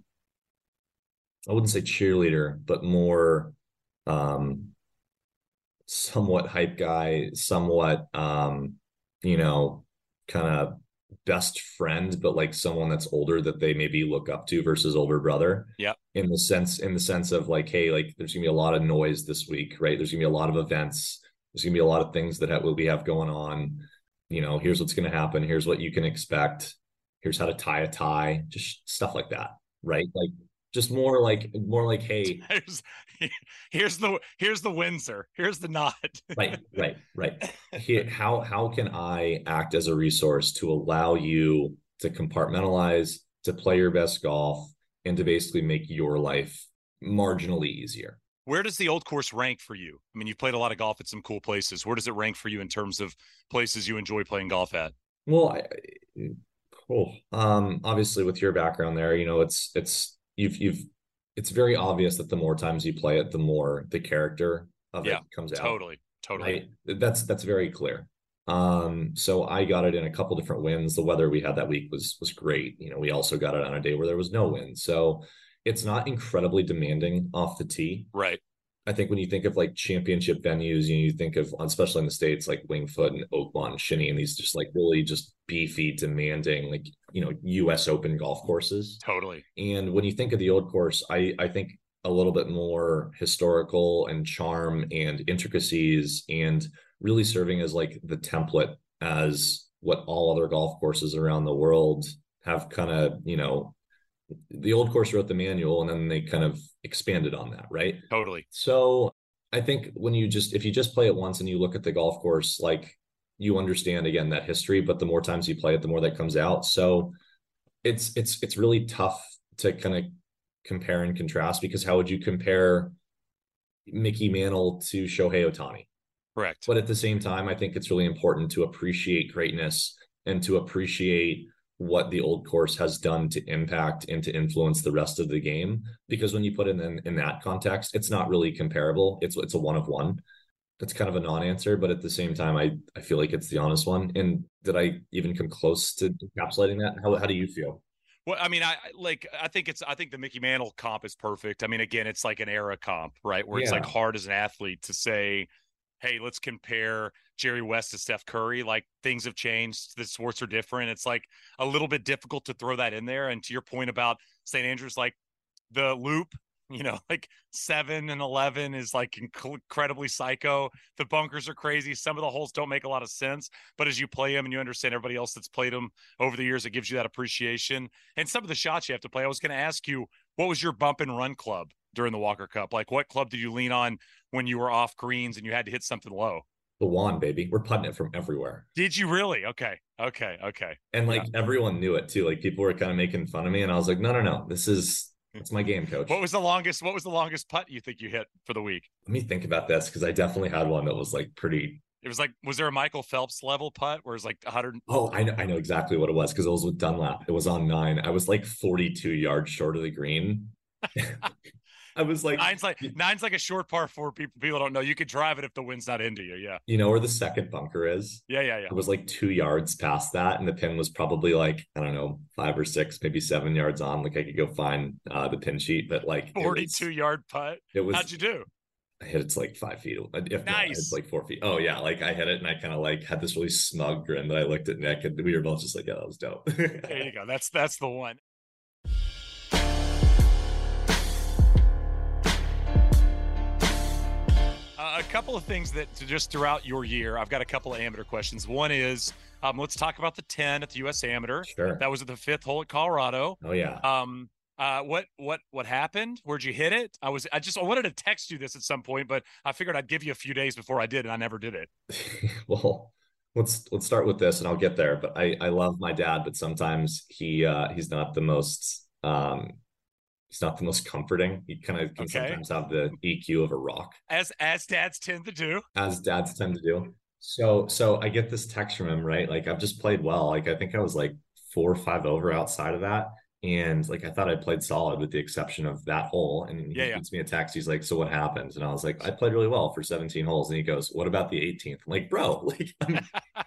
I wouldn't say cheerleader, but more um, somewhat hype guy, somewhat, um, you know, kind of best friend, but like someone that's older that they maybe look up to versus older brother. Yeah. In the sense, in the sense of like, hey, like there's gonna be a lot of noise this week, right? There's gonna be a lot of events. There's gonna be a lot of things that we have going on. You know, here's what's gonna happen. Here's what you can expect. Here's how to tie a tie, just stuff like that, right? Like, just more like more like, hey, here's, here's the here's the Windsor, here's the knot. right, right, right. Here, how how can I act as a resource to allow you to compartmentalize, to play your best golf, and to basically make your life marginally easier? Where does the old course rank for you? I mean, you've played a lot of golf at some cool places. Where does it rank for you in terms of places you enjoy playing golf at? Well, I, cool. Um, obviously, with your background there, you know, it's it's. You've, you've, it's very obvious that the more times you play it, the more the character of yeah, it comes out. Totally. Totally. Right? That's, that's very clear. Um, so I got it in a couple different wins. The weather we had that week was, was great. You know, we also got it on a day where there was no wind. So it's not incredibly demanding off the tee. Right. I think when you think of like championship venues, you, know, you think of, especially in the States, like Winged Foot and Oakmont and Shinny, and these just like really just beefy, demanding, like, you know, U S Open golf courses. Totally. And when you think of the old course, I, I think a little bit more historical and charm and intricacies, and really serving as like the template as what all other golf courses around the world have kind of, you know, the old course wrote the manual and then they kind of expanded on that. Right. Totally. So I think when you just, if you just play it once and you look at the golf course, like you understand again, that history, but the more times you play it, the more that comes out. So it's it's it's really tough to kind of compare and contrast because how would you compare Mickey Mantle to Shohei Ohtani? Correct. But at the same time, I think it's really important to appreciate greatness and to appreciate what the old course has done to impact and to influence the rest of the game. Because when you put it in in that context, it's not really comparable. It's it's a one of one. That's kind of a non-answer, but at the same time, I I feel like it's the honest one. And did I even come close to encapsulating that? How how do you feel? Well, I mean, I like. I think it's. I think the Mickey Mantle comp is perfect. I mean, again, it's like an era comp, right? Where it's like Yeah. hard as an athlete to say, "Hey, let's compare Jerry West to Steph Curry." Like things have changed. The sports are different. It's like a little bit difficult to throw that in there. And to your point about Saint Andrews, like the loop, you know, like seven and eleven is like inc- incredibly psycho. The bunkers are crazy. Some of the holes don't make a lot of sense, but as you play them and you understand everybody else that's played them over the years, it gives you that appreciation. And some of the shots you have to play. I was going to ask you, what was your bump and run club during the Walker Cup? Like, what club did you lean on when you were off greens and you had to hit something low? The wand, baby. We're putting it from everywhere. Did you really? Okay. Okay. Okay. And Yeah. like everyone knew it too. Like people were kind of making fun of me, and I was like, no, no, no. This is it's my game, What coach. was the longest? What was the longest putt you think you hit for the week? Let me think about this because I definitely had one that was like pretty. It was like, was there a Michael Phelps level putt where it's like one hundred? Oh, I know, I know exactly what it was because it was with Dunlap. It was on nine. I was like forty-two yards short of the green. I was like, Nine's like nine's like a short par four. People people don't know. You could drive it if the wind's not into you. Yeah. you know where the second bunker is? Yeah. Yeah. Yeah. It was like two yards past that, and the pin was probably like, I don't know, five or six, maybe seven yards on. Like I could go find uh, the pin sheet, but like it was, forty-two yard putt. it was, How'd you do? I hit it's like five feet. If not, it's Nice. like four feet. Oh yeah, like I hit it and I kind of like had this really smug grin that I looked at Nick and we were both just like, yeah, that was dope. There you go. That's that's the one. Uh, a couple of things that to just throughout your year, I've got a couple of amateur questions. One is, um, let's talk about the ten at the U S Amateur. Sure. That was at the fifth hole at Colorado. Oh yeah. Um, uh, what what what happened? Where'd you hit it? I was I just I wanted to text you this at some point, but I figured I'd give you a few days before I did, and I never did it. Well, let's let's start with this and I'll get there. But I I love my dad, but sometimes he uh he's not the most um he's not the most comforting. He kind of can Okay, sometimes have the E Q of a rock, as as dads tend to do. as dads tend to do. So so I get this text from him, right? Like I've just played well. Like I think I was like four or five over outside of that. And like I thought I played solid with the exception of that hole. And he Yeah, yeah. shoots me a text. He's like, "So what happened?" And I was like, "I played really well for seventeen holes." And he goes, "What about the eighteenth?" I'm like, "Bro, like, I'm,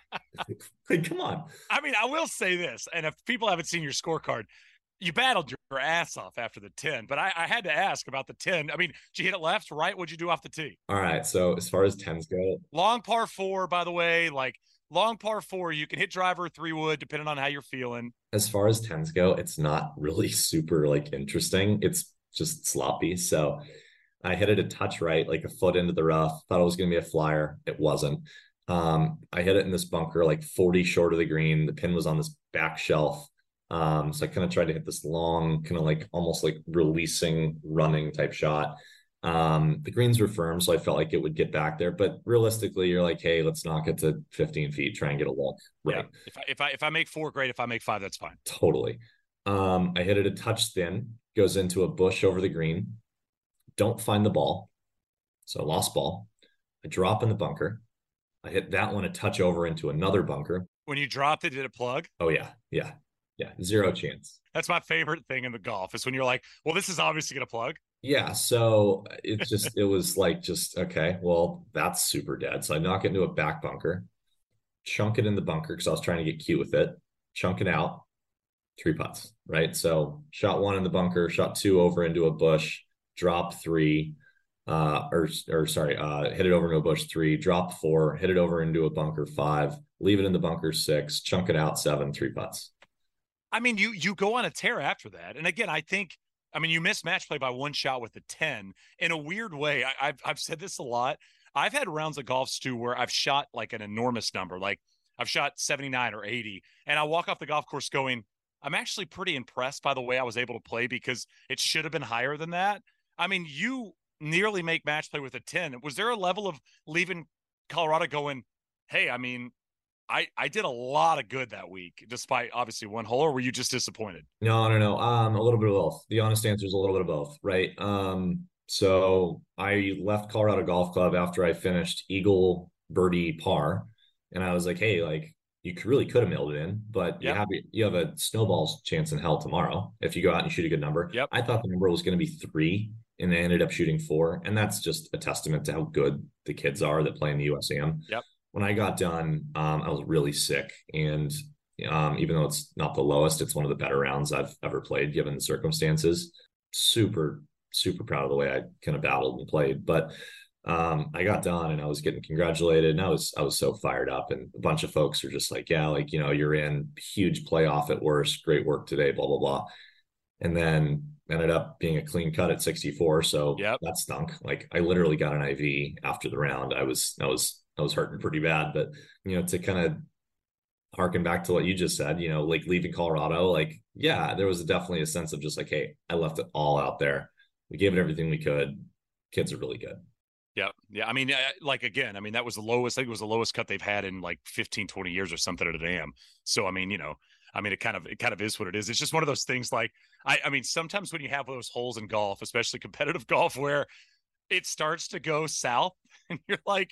like, come on." I mean, I will say this, and if people haven't seen your scorecard, you battled your ass off after the ten, but I, I had to ask about the ten. I mean, did you hit it left, right? What'd you do off the tee? All right. So as far as tens go, Long par four, by the way, like long par four, you can hit driver three wood depending on how you're feeling. as far as tens go, it's not really super like interesting. It's just sloppy. So I hit it a touch right, like a foot into the rough. Thought it was going to be a flyer. It wasn't. Um, I hit it in this bunker, like forty short of the green. The pin was on this back shelf. Um, so I kind of tried to hit this long, kind of like almost like releasing, running type shot. Um, the greens were firm, so I felt like it would get back there. But realistically, you're like, hey, let's knock it to fifteen feet, try and get a look. Right. Yeah. If I if I if I make four, great. If I make five, that's fine. Totally. Um, I hit it a touch thin, goes into a bush over the green. Don't find the ball. So lost ball. I drop in the bunker. I hit that one a touch over into another bunker. When you dropped it, did it plug? Oh yeah, yeah, yeah. Zero chance. That's my favorite thing in the golf is when you're like, well, this is obviously gonna plug. Yeah, so it's just it was like just okay, well, that's super dead. So I knock it into a back bunker, chunk it in the bunker because I was trying to get cute with it, chunk it out, three putts, right? So shot one in the bunker, shot two over into a bush, drop three, uh, or or sorry, uh, hit it over into a bush three, drop four, hit it over into a bunker five, leave it in the bunker six, chunk it out seven, three putts. I mean, you you go on a tear after that. And again, I think, I mean, you missed match play by one shot with the ten. In a weird way, I, I've I've said this a lot. I've had rounds of golf, Stu, where I've shot like an enormous number, like I've shot seventy-nine or eighty, and I walk off the golf course going, I'm actually pretty impressed by the way I was able to play because it should have been higher than that. I mean, you nearly make match play with a ten. Was there a level of leaving Colorado going, hey, I mean, I, I did a lot of good that week, despite obviously one hole, or were you just disappointed? No, no, no. Um, a little bit of both. The honest answer is a little bit of both, right? Um, so I left Colorado Golf Club after I finished Eagle Birdie Par, and I was like, hey, like you could, really could have mailed it in, but you Yep. have you have a snowball's chance in hell tomorrow if you go out and shoot a good number. Yep. I thought the number was going to be three, and I ended up shooting four, and that's just a testament to how good the kids are that play in the U S A M. Yep. When I got done, um, I was really sick, and um, even though it's not the lowest, it's one of the better rounds I've ever played given the circumstances. Super, super proud of the way I kind of battled and played. But um, I got done and I was getting congratulated, and I was I was so fired up. And a bunch of folks are just like, yeah, like, you know, you're in, huge playoff at worst, great work today, blah, blah, blah. And then ended up being a clean cut at sixty-four. So Yep. that stunk. Like I literally got an I V after the round. I was I was I was hurting pretty bad. But you know, to kind of harken back to what you just said, you know, like leaving Colorado, like, yeah, there was definitely a sense of just like, hey, I left it all out there. We gave it everything we could. Kids are really good. Yeah. Yeah. I mean, like, again, I mean, that was the lowest, I think it was the lowest cut they've had in like fifteen, twenty years or something at a dam. So, I mean, you know, I mean, it kind of, it kind of is what it is. It's just one of those things. Like, I, I mean, sometimes when you have those holes in golf, especially competitive golf, where it starts to go south and you're like,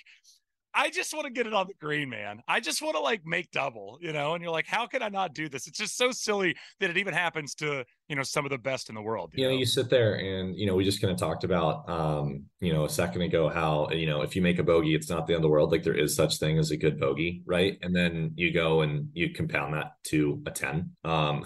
I just want to get it on the green, man. I just want to like make double, you know, and you're like, how can I not do this? It's just so silly that it even happens to, you know, some of the best in the world. You, You know, know, you sit there and, you know, we just kind of talked about, um, you know, a second ago, how, you know, if you make a bogey, it's not the end of the world. Like there is such thing as a good bogey, right? And then you go and you compound that to a ten. Um,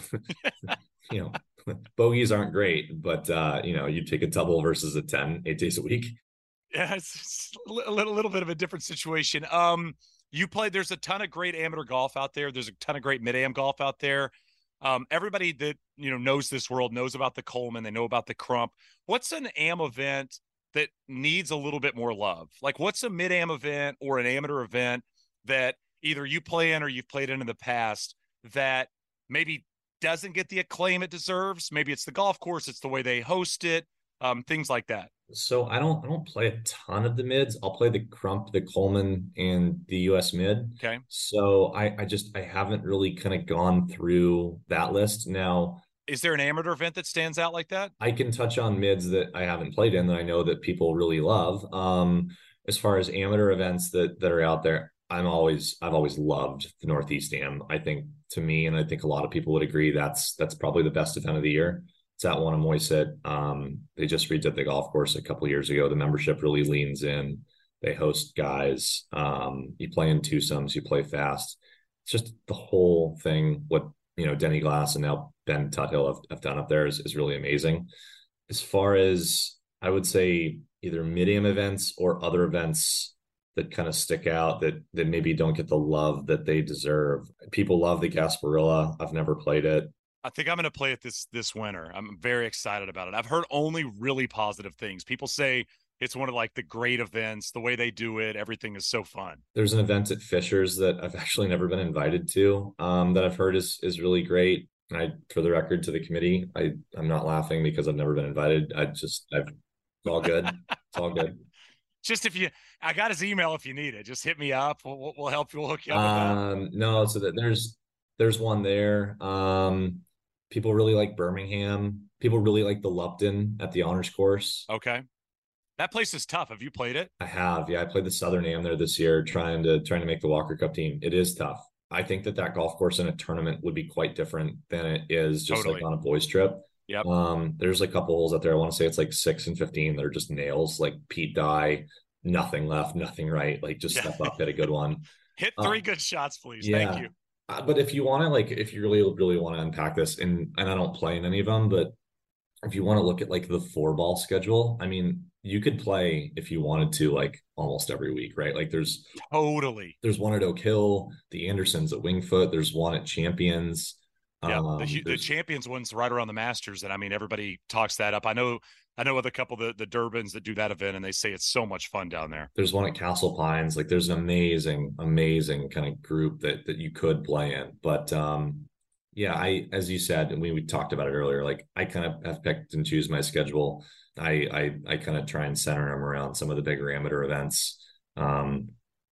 you know, bogeys aren't great, but, uh, you know, you take a double versus a ten, eight days a week. Yeah, it's, it's a little, little bit of a different situation. Um, you play. There's a ton of great amateur golf out there. There's a ton of great mid-am golf out there. Um, everybody that you know knows this world knows about the Coleman. They know about the Crump. What's an am event that needs a little bit more love? Like, what's a mid-am event or an amateur event that either you play in or you've played in in the past that maybe doesn't get the acclaim it deserves? Maybe it's the golf course. It's the way they host it. Um, things like that. So I don't I don't play a ton of the mids. I'll play the Crump, the Coleman, and the U S mid. Okay. So I I just I haven't really kind of gone through that list. Now, is there an amateur event that stands out like that? I can touch on mids that I haven't played in that I know that people really love. Um, as far as amateur events that that are out there, I'm always I've always loved the Northeast Am. I think, to me, and I think a lot of people would agree, that's that's probably the best event of the year. It's at Wannamoisett. Um, they just redid the golf course a couple of years ago. The membership really leans in. They host guys. Um, you play in twosomes. You play fast. It's just the whole thing. What, you know, Denny Glass and now Ben Tuthill have, have done up there is, is really amazing. As far as, I would say, either mid-am events or other events that kind of stick out that that maybe don't get the love that they deserve. People love the Gasparilla. I've never played it. I think I'm going to play it this this winter. I'm very excited about it. I've heard only really positive things. People say it's one of like the great events, the way they do it, everything is so fun. There's an event at Fisher's that I've actually never been invited to, um, that I've heard is is really great. And I, for the record, to the committee, I I'm not laughing because I've never been invited. I just I've it's all good. It's all good. Just if you, I got his email if you need it. Just hit me up. We'll, we'll help you. We'll hook you up. Um, no, so that there's there's one there. Um, people really like Birmingham. People really like the Lupton at the honors course. Okay. That place is tough. Have you played it? I have. Yeah, I played the Southern Am there this year, trying to trying to make the Walker Cup team. It is tough. I think that that golf course in a tournament would be quite different than it is just Totally. like on a boys trip. Yep. Um, there's a couple holes out there. I want to say it's like six and fifteen that are just nails, like Pete Dye, nothing left, nothing right. Like just step up, hit a good one. Hit three uh, good shots, please. Yeah. Thank you. Uh, but if you want to, like, if you really, really want to unpack this, and and I don't play in any of them, but if you want to look at like the four ball schedule, I mean, you could play if you wanted to, like almost every week, right? Like there's totally there's one at Oak Hill, the Andersons at Wingfoot, there's one at Champions. Yeah, um, the, the Champions one's right around the Masters, and I mean everybody talks that up. I know, I know with a couple of the, the Durbans that do that event, and they say it's so much fun down there. There's one at Castle Pines. Like there's an amazing, amazing kind of group that that you could play in. But um, yeah, I, as you said, and we we talked about it earlier, like I kind of have picked and choose my schedule. I I I kind of try and center them around some of the bigger amateur events. Um,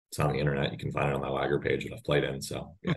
it's on the internet. You can find it on my Wagger page that I've played in. So yeah.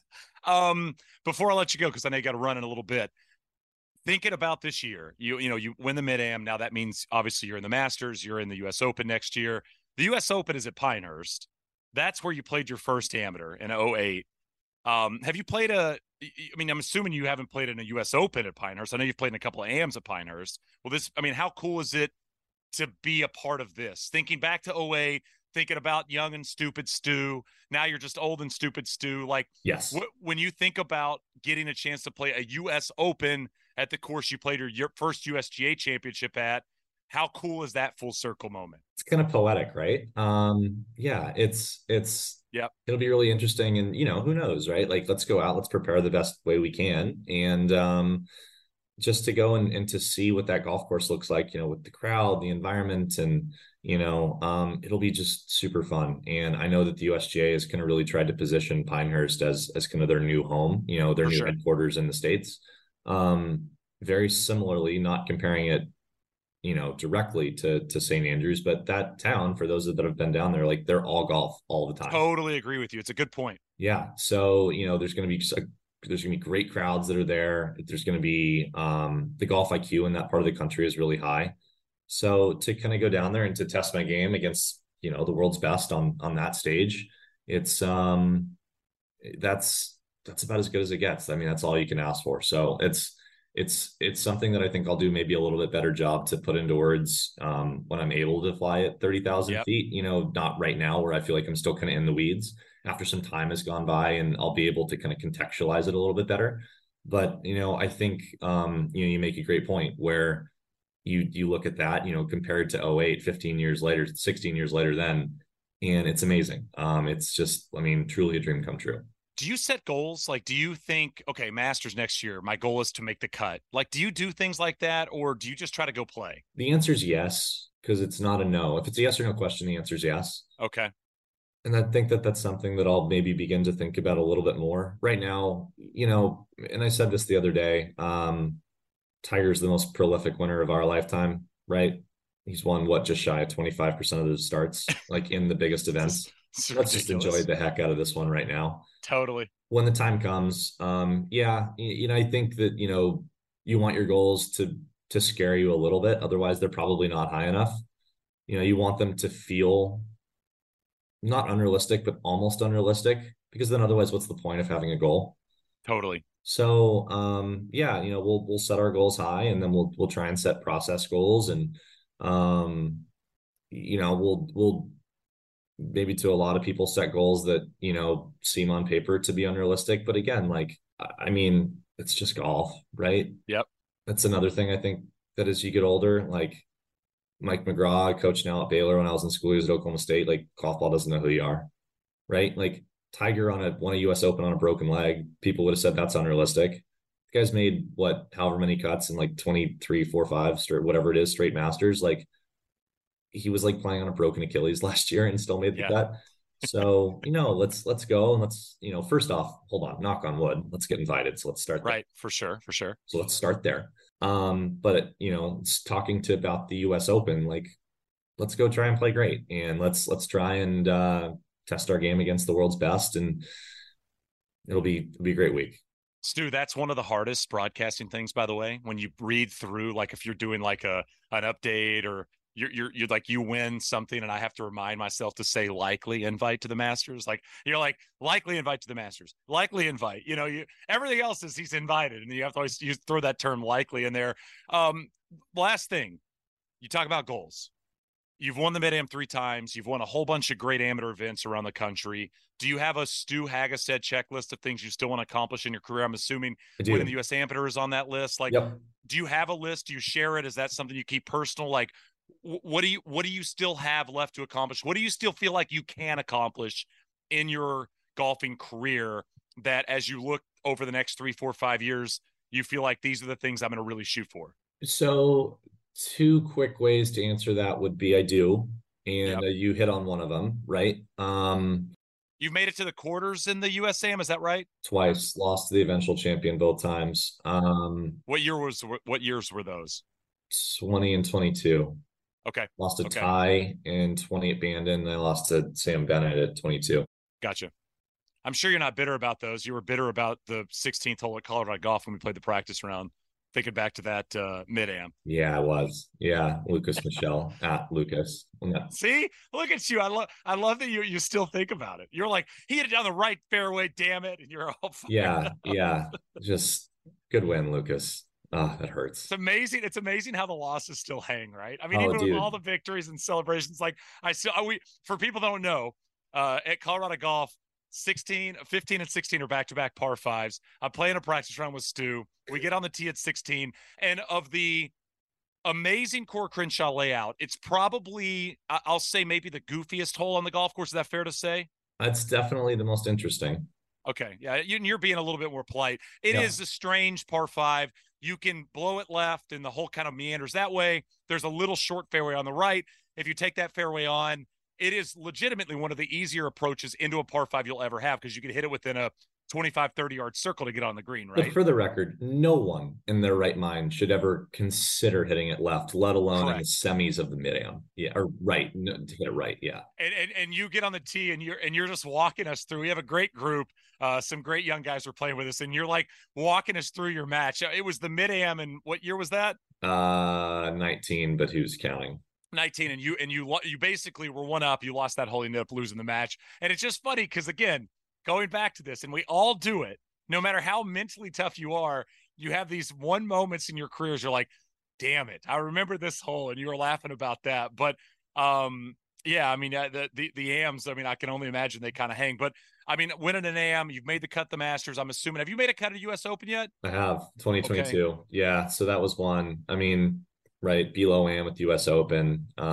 um, before I let you go, because I know you got to run in a little bit. Thinking about this year, you you know, you win the Mid-Am. Now that means obviously you're in the Masters, you're in the U S Open next year. The U S Open is at Pinehurst. That's where you played your first amateur in oh eight. Um, have you played a, I mean, I'm assuming you haven't played in a U S Open at Pinehurst. I know you've played in a couple of A Ms at Pinehurst. Well, this, I mean, how cool is it to be a part of this? Thinking back to oh eight, thinking about young and stupid Stu. Now you're just old and stupid Stu. Like, yes, wh- when you think about getting a chance to play a U S Open at the course you played your, your first U S G A championship at, how cool is that full circle moment? It's kind of poetic, right? Um, yeah, it's it's Yep. It'll be really interesting, and you know, who knows, right? Like, let's go out, let's prepare the best way we can, and um, just to go and, and to see what that golf course looks like, you know, with the crowd, the environment, and you know, um, it'll be just super fun. And I know that the U S G A is kind of really tried to position Pinehurst as as kind of their new home, you know, their For new sure. headquarters in the States. Um, very similarly, not comparing it, you know, directly to to Saint Andrews, but that town, for those that have been down there, like, they're all golf all the time. Totally agree with you. It's a good point. Yeah. So, you know, there's going to be there's going to be great crowds that are there. There's going to be um, the golf I Q in that part of the country is really high. So to kind of go down there and to test my game against, you know, the world's best on on that stage, it's um that's that's about as good as it gets. I mean, that's all you can ask for. So it's it's it's something that I think I'll do maybe a little bit better job to put into words um, when I'm able to fly at thirty thousand Yep. feet. You know, not right now where I feel like I'm still kind of in the weeds. After some time has gone by, and I'll be able to kind of contextualize it a little bit better. But you know, I think um, you know, you make a great point where you you look at that, you know, compared to oh eight, fifteen years later, sixteen years later, then, and it's amazing. Um, it's just, I mean, truly a dream come true. Do you set goals? Like, do you think, okay, Masters next year, my goal is to make the cut? Like, do you do things like that, or do you just try to go play? The answer is yes, because it's not a no. If it's a yes or no question, the answer is yes. Okay. And I think that that's something that I'll maybe begin to think about a little bit more right now. You know, and I said this the other day, um, Tiger's the most prolific winner of our lifetime, right? He's won what, just shy of twenty-five percent of those starts, like in the biggest events. It's Let's just enjoy the heck out of this one right now. Totally. When the time comes, um, yeah, you, you know, I think that, you know, you want your goals to to scare you a little bit. Otherwise, they're probably not high enough. You know, you want them to feel not unrealistic, but almost unrealistic, because then otherwise, what's the point of having a goal? Totally. So, um, yeah, you know, we'll we'll set our goals high, and then we'll we'll try and set process goals, and um, you know, we'll we'll maybe, to a lot of people, set goals that, you know, seem on paper to be unrealistic. But again, like, I mean, it's just golf, right? Yep. That's another thing I think, that as you get older, like Mike McGraw, coach now at Baylor, when I was in school, he was at Oklahoma State, like, golf ball doesn't know who you are, right? Like, Tiger on a won a U S Open on a broken leg, people would have said that's unrealistic. The guy's made what, however many cuts in like twenty-three, four, five straight, whatever it is, straight Masters. Like, he was like playing on a broken Achilles last year and still made the Yeah. cut. So, you know, let's let's go, and let's, you know, first off, hold on, knock on wood, let's get invited. So let's start there. Right. For sure. For sure. So let's start there. Um, but you know, it's talking to about the U S Open, like, let's go try and play great, and let's let's try and uh test our game against the world's best, and it'll be it'll be a great week. Stu, that's one of the hardest broadcasting things, by the way, when you read through, like, if you're doing like a an update, or you're you're you're like, you win something, and I have to remind myself to say likely invite to the Masters. Like, you're like, likely invite to the Masters, likely invite. You know, you everything else is he's invited, and you have to always use throw that term likely in there. Um, last thing, you talk about goals. You've won the Mid-Am three times. You've won a whole bunch of great amateur events around the country. Do you have a Stu Hagestad checklist of things you still want to accomplish in your career? I'm assuming winning the U S Amateur is on that list. Like, yep. Do you have a list? Do you share it? Is that something you keep personal? Like, what do you what do you still have left to accomplish? What do you still feel like you can accomplish in your golfing career, that as you look over the next three, four, five years, you feel like these are the things I'm going to really shoot for? So, two quick ways to answer that would be, I do, and Yep. uh, you hit on one of them, right? Um, You've made it to the quarters in the U S A M, is that right? twice, lost to the eventual champion both times. Um, What year was what years were those? twenty and twenty-two. Okay. Lost a Okay. tie in twenty at Bandon, and I lost to Sam Bennett at twenty-two. Gotcha. I'm sure you're not bitter about those. You were bitter about the sixteenth hole at Colorado Golf when we played the practice round. Thinking back to that uh, mid-am. Yeah, I was. Yeah, Lucas Michelle at Lucas. Yeah. See, look at you. I love. I love that you you still think about it. You're like, he hit it down the right fairway. Damn it! And you're all fired Yeah, up. yeah. Just good win, Lucas. Oh, that hurts. It's amazing. It's amazing how the losses still hang, right? I mean, Oh, even with all dude. the victories and celebrations, like I still, we for people that don't know, uh, at Colorado Golf, sixteen, fifteen, and sixteen are back-to-back par fives. I'm playing a practice round with Stu. We get on the tee at sixteen, and of the amazing Core Crenshaw layout, it's probably, I- I'll say, maybe the goofiest hole on the golf course. Is that fair to say? That's definitely the most interesting. Okay. Yeah. You, you're being a little bit more polite. It Yeah. is a strange par five. You can blow it left and the hole kind of meanders that way. There's a little short fairway on the right. If you take that fairway on, it is legitimately one of the easier approaches into a par five you'll ever have, because you can hit it within a twenty-five, thirty yard circle to get on the green, right? But for the record, no one in their right mind should ever consider hitting it left, let alone Correct. in the semis of the mid-am. Yeah, or right, no, to hit it right. Yeah. And, and and you get on the tee and you're and you're just walking us through. We have a great group. Uh, some great young guys were playing with us, and you're like walking us through your match. It was the mid-am, and what year was that? Uh, nineteen, but who's counting? nineteen, and you and you you basically were one up. You lost that hole, you ended up losing the match, and it's just funny because again, going back to this, and we all do it, no matter how mentally tough you are, you have these one moments in your careers, you're like, damn it, I remember this hole, and you were laughing about that. But um, yeah, I mean, uh, the, the, the A Ms, I mean, I can only imagine they kind of hang. But I mean, winning an A M, you've made the cut, the Masters, I'm assuming. Have you made a cut at U S Open yet? I have, twenty twenty-two. Okay. Yeah, so that was one. I mean, right, below A M with U S Open, um,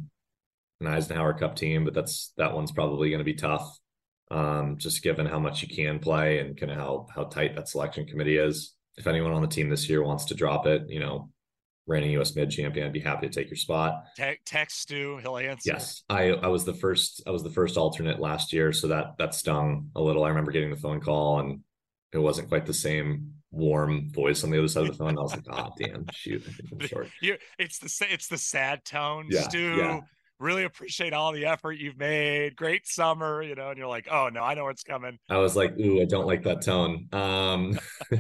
yep. an Eisenhower Cup team, but that's that one's probably going to be tough. Um, just given how much you can play and kind of how how tight that selection committee is. If anyone on the team this year wants to drop it, you know, reigning U S mid champion, I'd be happy to take your spot. Te- text Stu, he'll answer. Yes, I I was the first I was the first alternate last year, so that that stung a little. I remember getting the phone call and it wasn't quite the same warm voice on the other side of the phone. I was like, oh damn, shoot, I think I'm short. You, it's the it's the sad tone, yeah, Stu. Yeah. Really appreciate all the effort you've made. Great summer, you know, and you're like, oh no, I know what's coming. I was like, ooh, I don't like that tone. Um,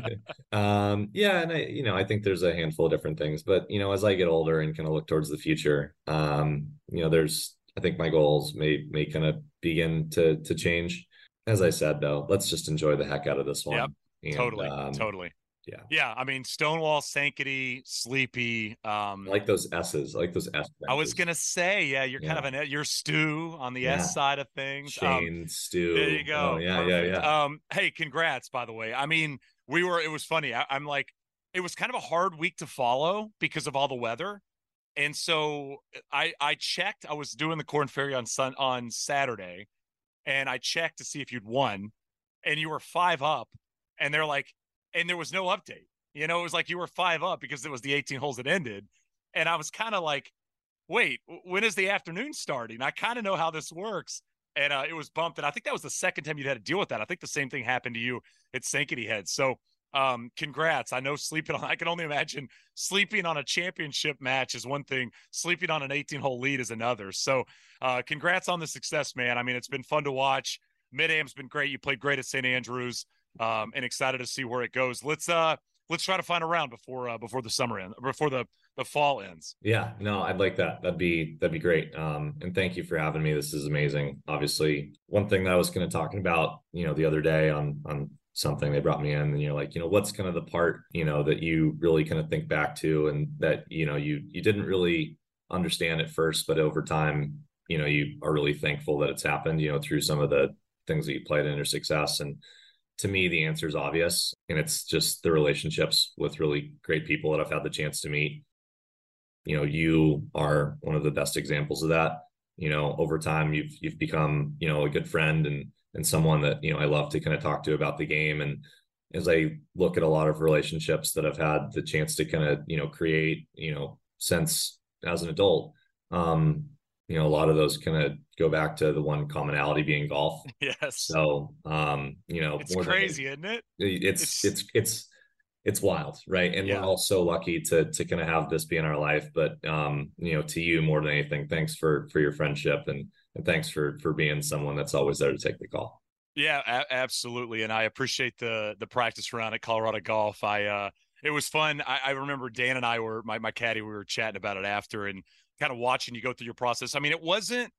um, yeah, and I, you know, I think there's a handful of different things, but you know, as I get older and kind of look towards the future, um, you know, there's, I think my goals may may kind of begin to to change. As I said, though, let's just enjoy the heck out of this one. Yep, and, totally, um, totally. Yeah. Yeah. I mean, Stonewall, Sankety, Sleepy. Um, I like those S's. I like those S. I was going to say, yeah, you're yeah. kind of an, you're Stu on the yeah. S side of things. Shane, um, Stu. There you go. Oh, yeah, Perfect. yeah, yeah. Um, hey, congrats, by the way. I mean, we were, it was funny. I, I'm like, it was kind of a hard week to follow because of all the weather. And so I, I checked, I was doing the Corn Ferry on sun on Saturday, and I checked to see if you'd won, and you were five up, and they're like, and there was no update. You know, it was like you were five up because it was the eighteen holes that ended. And I was kind of like, wait, when is the afternoon starting? I kind of know how this works. And uh, it was bumped. And I think that was the second time you'd had to deal with that. I think the same thing happened to you at Sankety Head. So um, congrats. I know sleeping on, I can only imagine sleeping on a championship match is one thing. Sleeping on an eighteen hole lead is another. So uh, congrats on the success, man. I mean, it's been fun to watch. Mid-Am's been great. You played great at Saint Andrews, um, and excited to see where it goes. Let's, uh, Let's try to find a round before uh, before the summer ends, before the, the fall ends. Yeah, no, I'd like that. That'd be that'd be great. Um, and thank you for having me. This is amazing. Obviously, one thing that I was kind of talking about, you know, the other day on on something they brought me in, and you're like, you know, what's kind of the part, you know, that you really kind of think back to, and that you know you you didn't really understand at first, but over time, you know, you are really thankful that it's happened, you know, through some of the things that you played in your success. And to me, the answer is obvious, and it's just the relationships with really great people that I've had the chance to meet. You know, you are one of the best examples of that. You know, over time, you've you've become, you know, a good friend and and someone that, you know, I love to kind of talk to about the game. And as I look at a lot of relationships that I've had the chance to kind of, you know, create, you know, since as an adult, um, you know, a lot of those kind of go back to the one commonality being golf. Yes. So, um, you know, it's crazy, than, isn't it? It's, it's, it's, it's, it's wild, right? And Yeah. we're all so lucky to to kind of have this be in our life. But um, you know, to you more than anything, thanks for for your friendship and and thanks for for being someone that's always there to take the call. Yeah, a- absolutely. And I appreciate the the practice round at Colorado Golf. I uh it was fun. I, I remember Dan and I were my, my caddy, we were chatting about it after and kind of watching you go through your process. I mean, it wasn't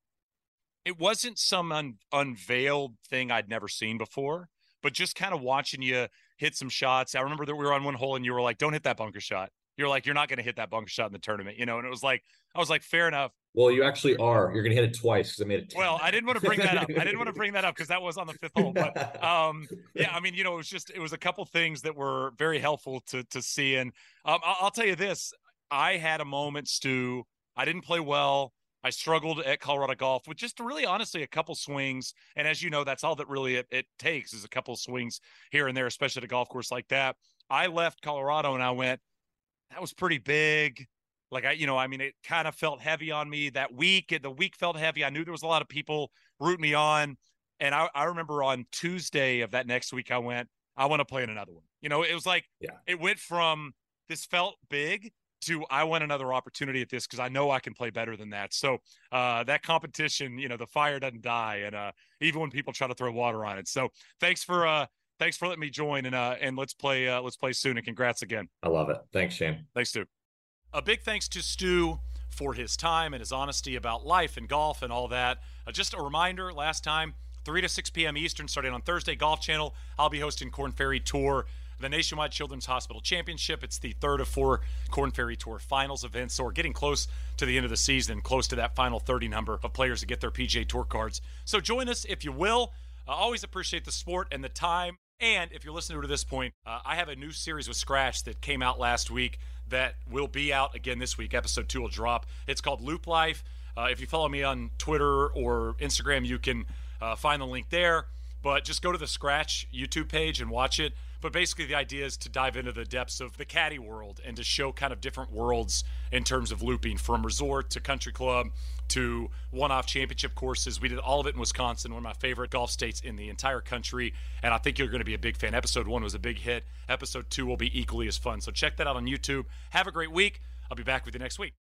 it wasn't some un, unveiled thing I'd never seen before, but just kind of watching you hit some shots. I remember that we were on one hole and you were like, don't hit that bunker shot. You're like, you're not going to hit that bunker shot in the tournament, you know? And it was like, I was like, fair enough. Well, you actually are. You're going to hit it twice because I made it ten. Well, I didn't want to bring that up. I didn't want to bring that up because that was on the fifth hole. But um, yeah, I mean, you know, it was just, it was a couple things that were very helpful to, to see. And um, I'll, I'll tell you this, I had a moment, Stu, I didn't play well. I struggled at Colorado Golf with just really honestly a couple swings. And as you know, that's all that really it, it takes is a couple swings here and there, especially at a golf course like that. I left Colorado and I went, that was pretty big. Like I, you know, I mean, it kind of felt heavy on me that week. The week felt heavy. I knew there was a lot of people rooting me on. And I, I remember on Tuesday of that next week, I went, I want to play in another one. You know, it was like, yeah. It went from this felt big to I want another opportunity at this because I know I can play better than that. So uh, that competition, you know, the fire doesn't die, and uh, even when people try to throw water on it. So thanks for uh, thanks for letting me join, and uh, and let's play uh, let's play soon. And congrats again. I love it. Thanks, Shane. Thanks, Stu. A big thanks to Stu for his time and his honesty about life and golf and all that. Uh, just a reminder, last time, three to six p.m. Eastern, starting on Thursday, Golf Channel, I'll be hosting Korn Ferry Tour, the Nationwide Children's Hospital Championship. It's the third of four Korn Ferry Tour finals events. So we're getting close to the end of the season, close to that final thirty number of players to get their P G A Tour cards. So join us if you will. I always appreciate the support and the time. And if you're listening to this point, uh, I have a new series with Scratch that came out last week that will be out again this week. Episode two will drop. It's called Loop Life. Uh, if you follow me on Twitter or Instagram, you can uh, find the link there. But just go to the Scratch YouTube page and watch it. But basically the idea is to dive into the depths of the caddy world and to show kind of different worlds in terms of looping, from resort to country club to one-off championship courses. We did all of it in Wisconsin, one of my favorite golf states in the entire country, and I think you're going to be a big fan. Episode one was a big hit. Episode two will be equally as fun. So check that out on YouTube. Have a great week. I'll be back with you next week.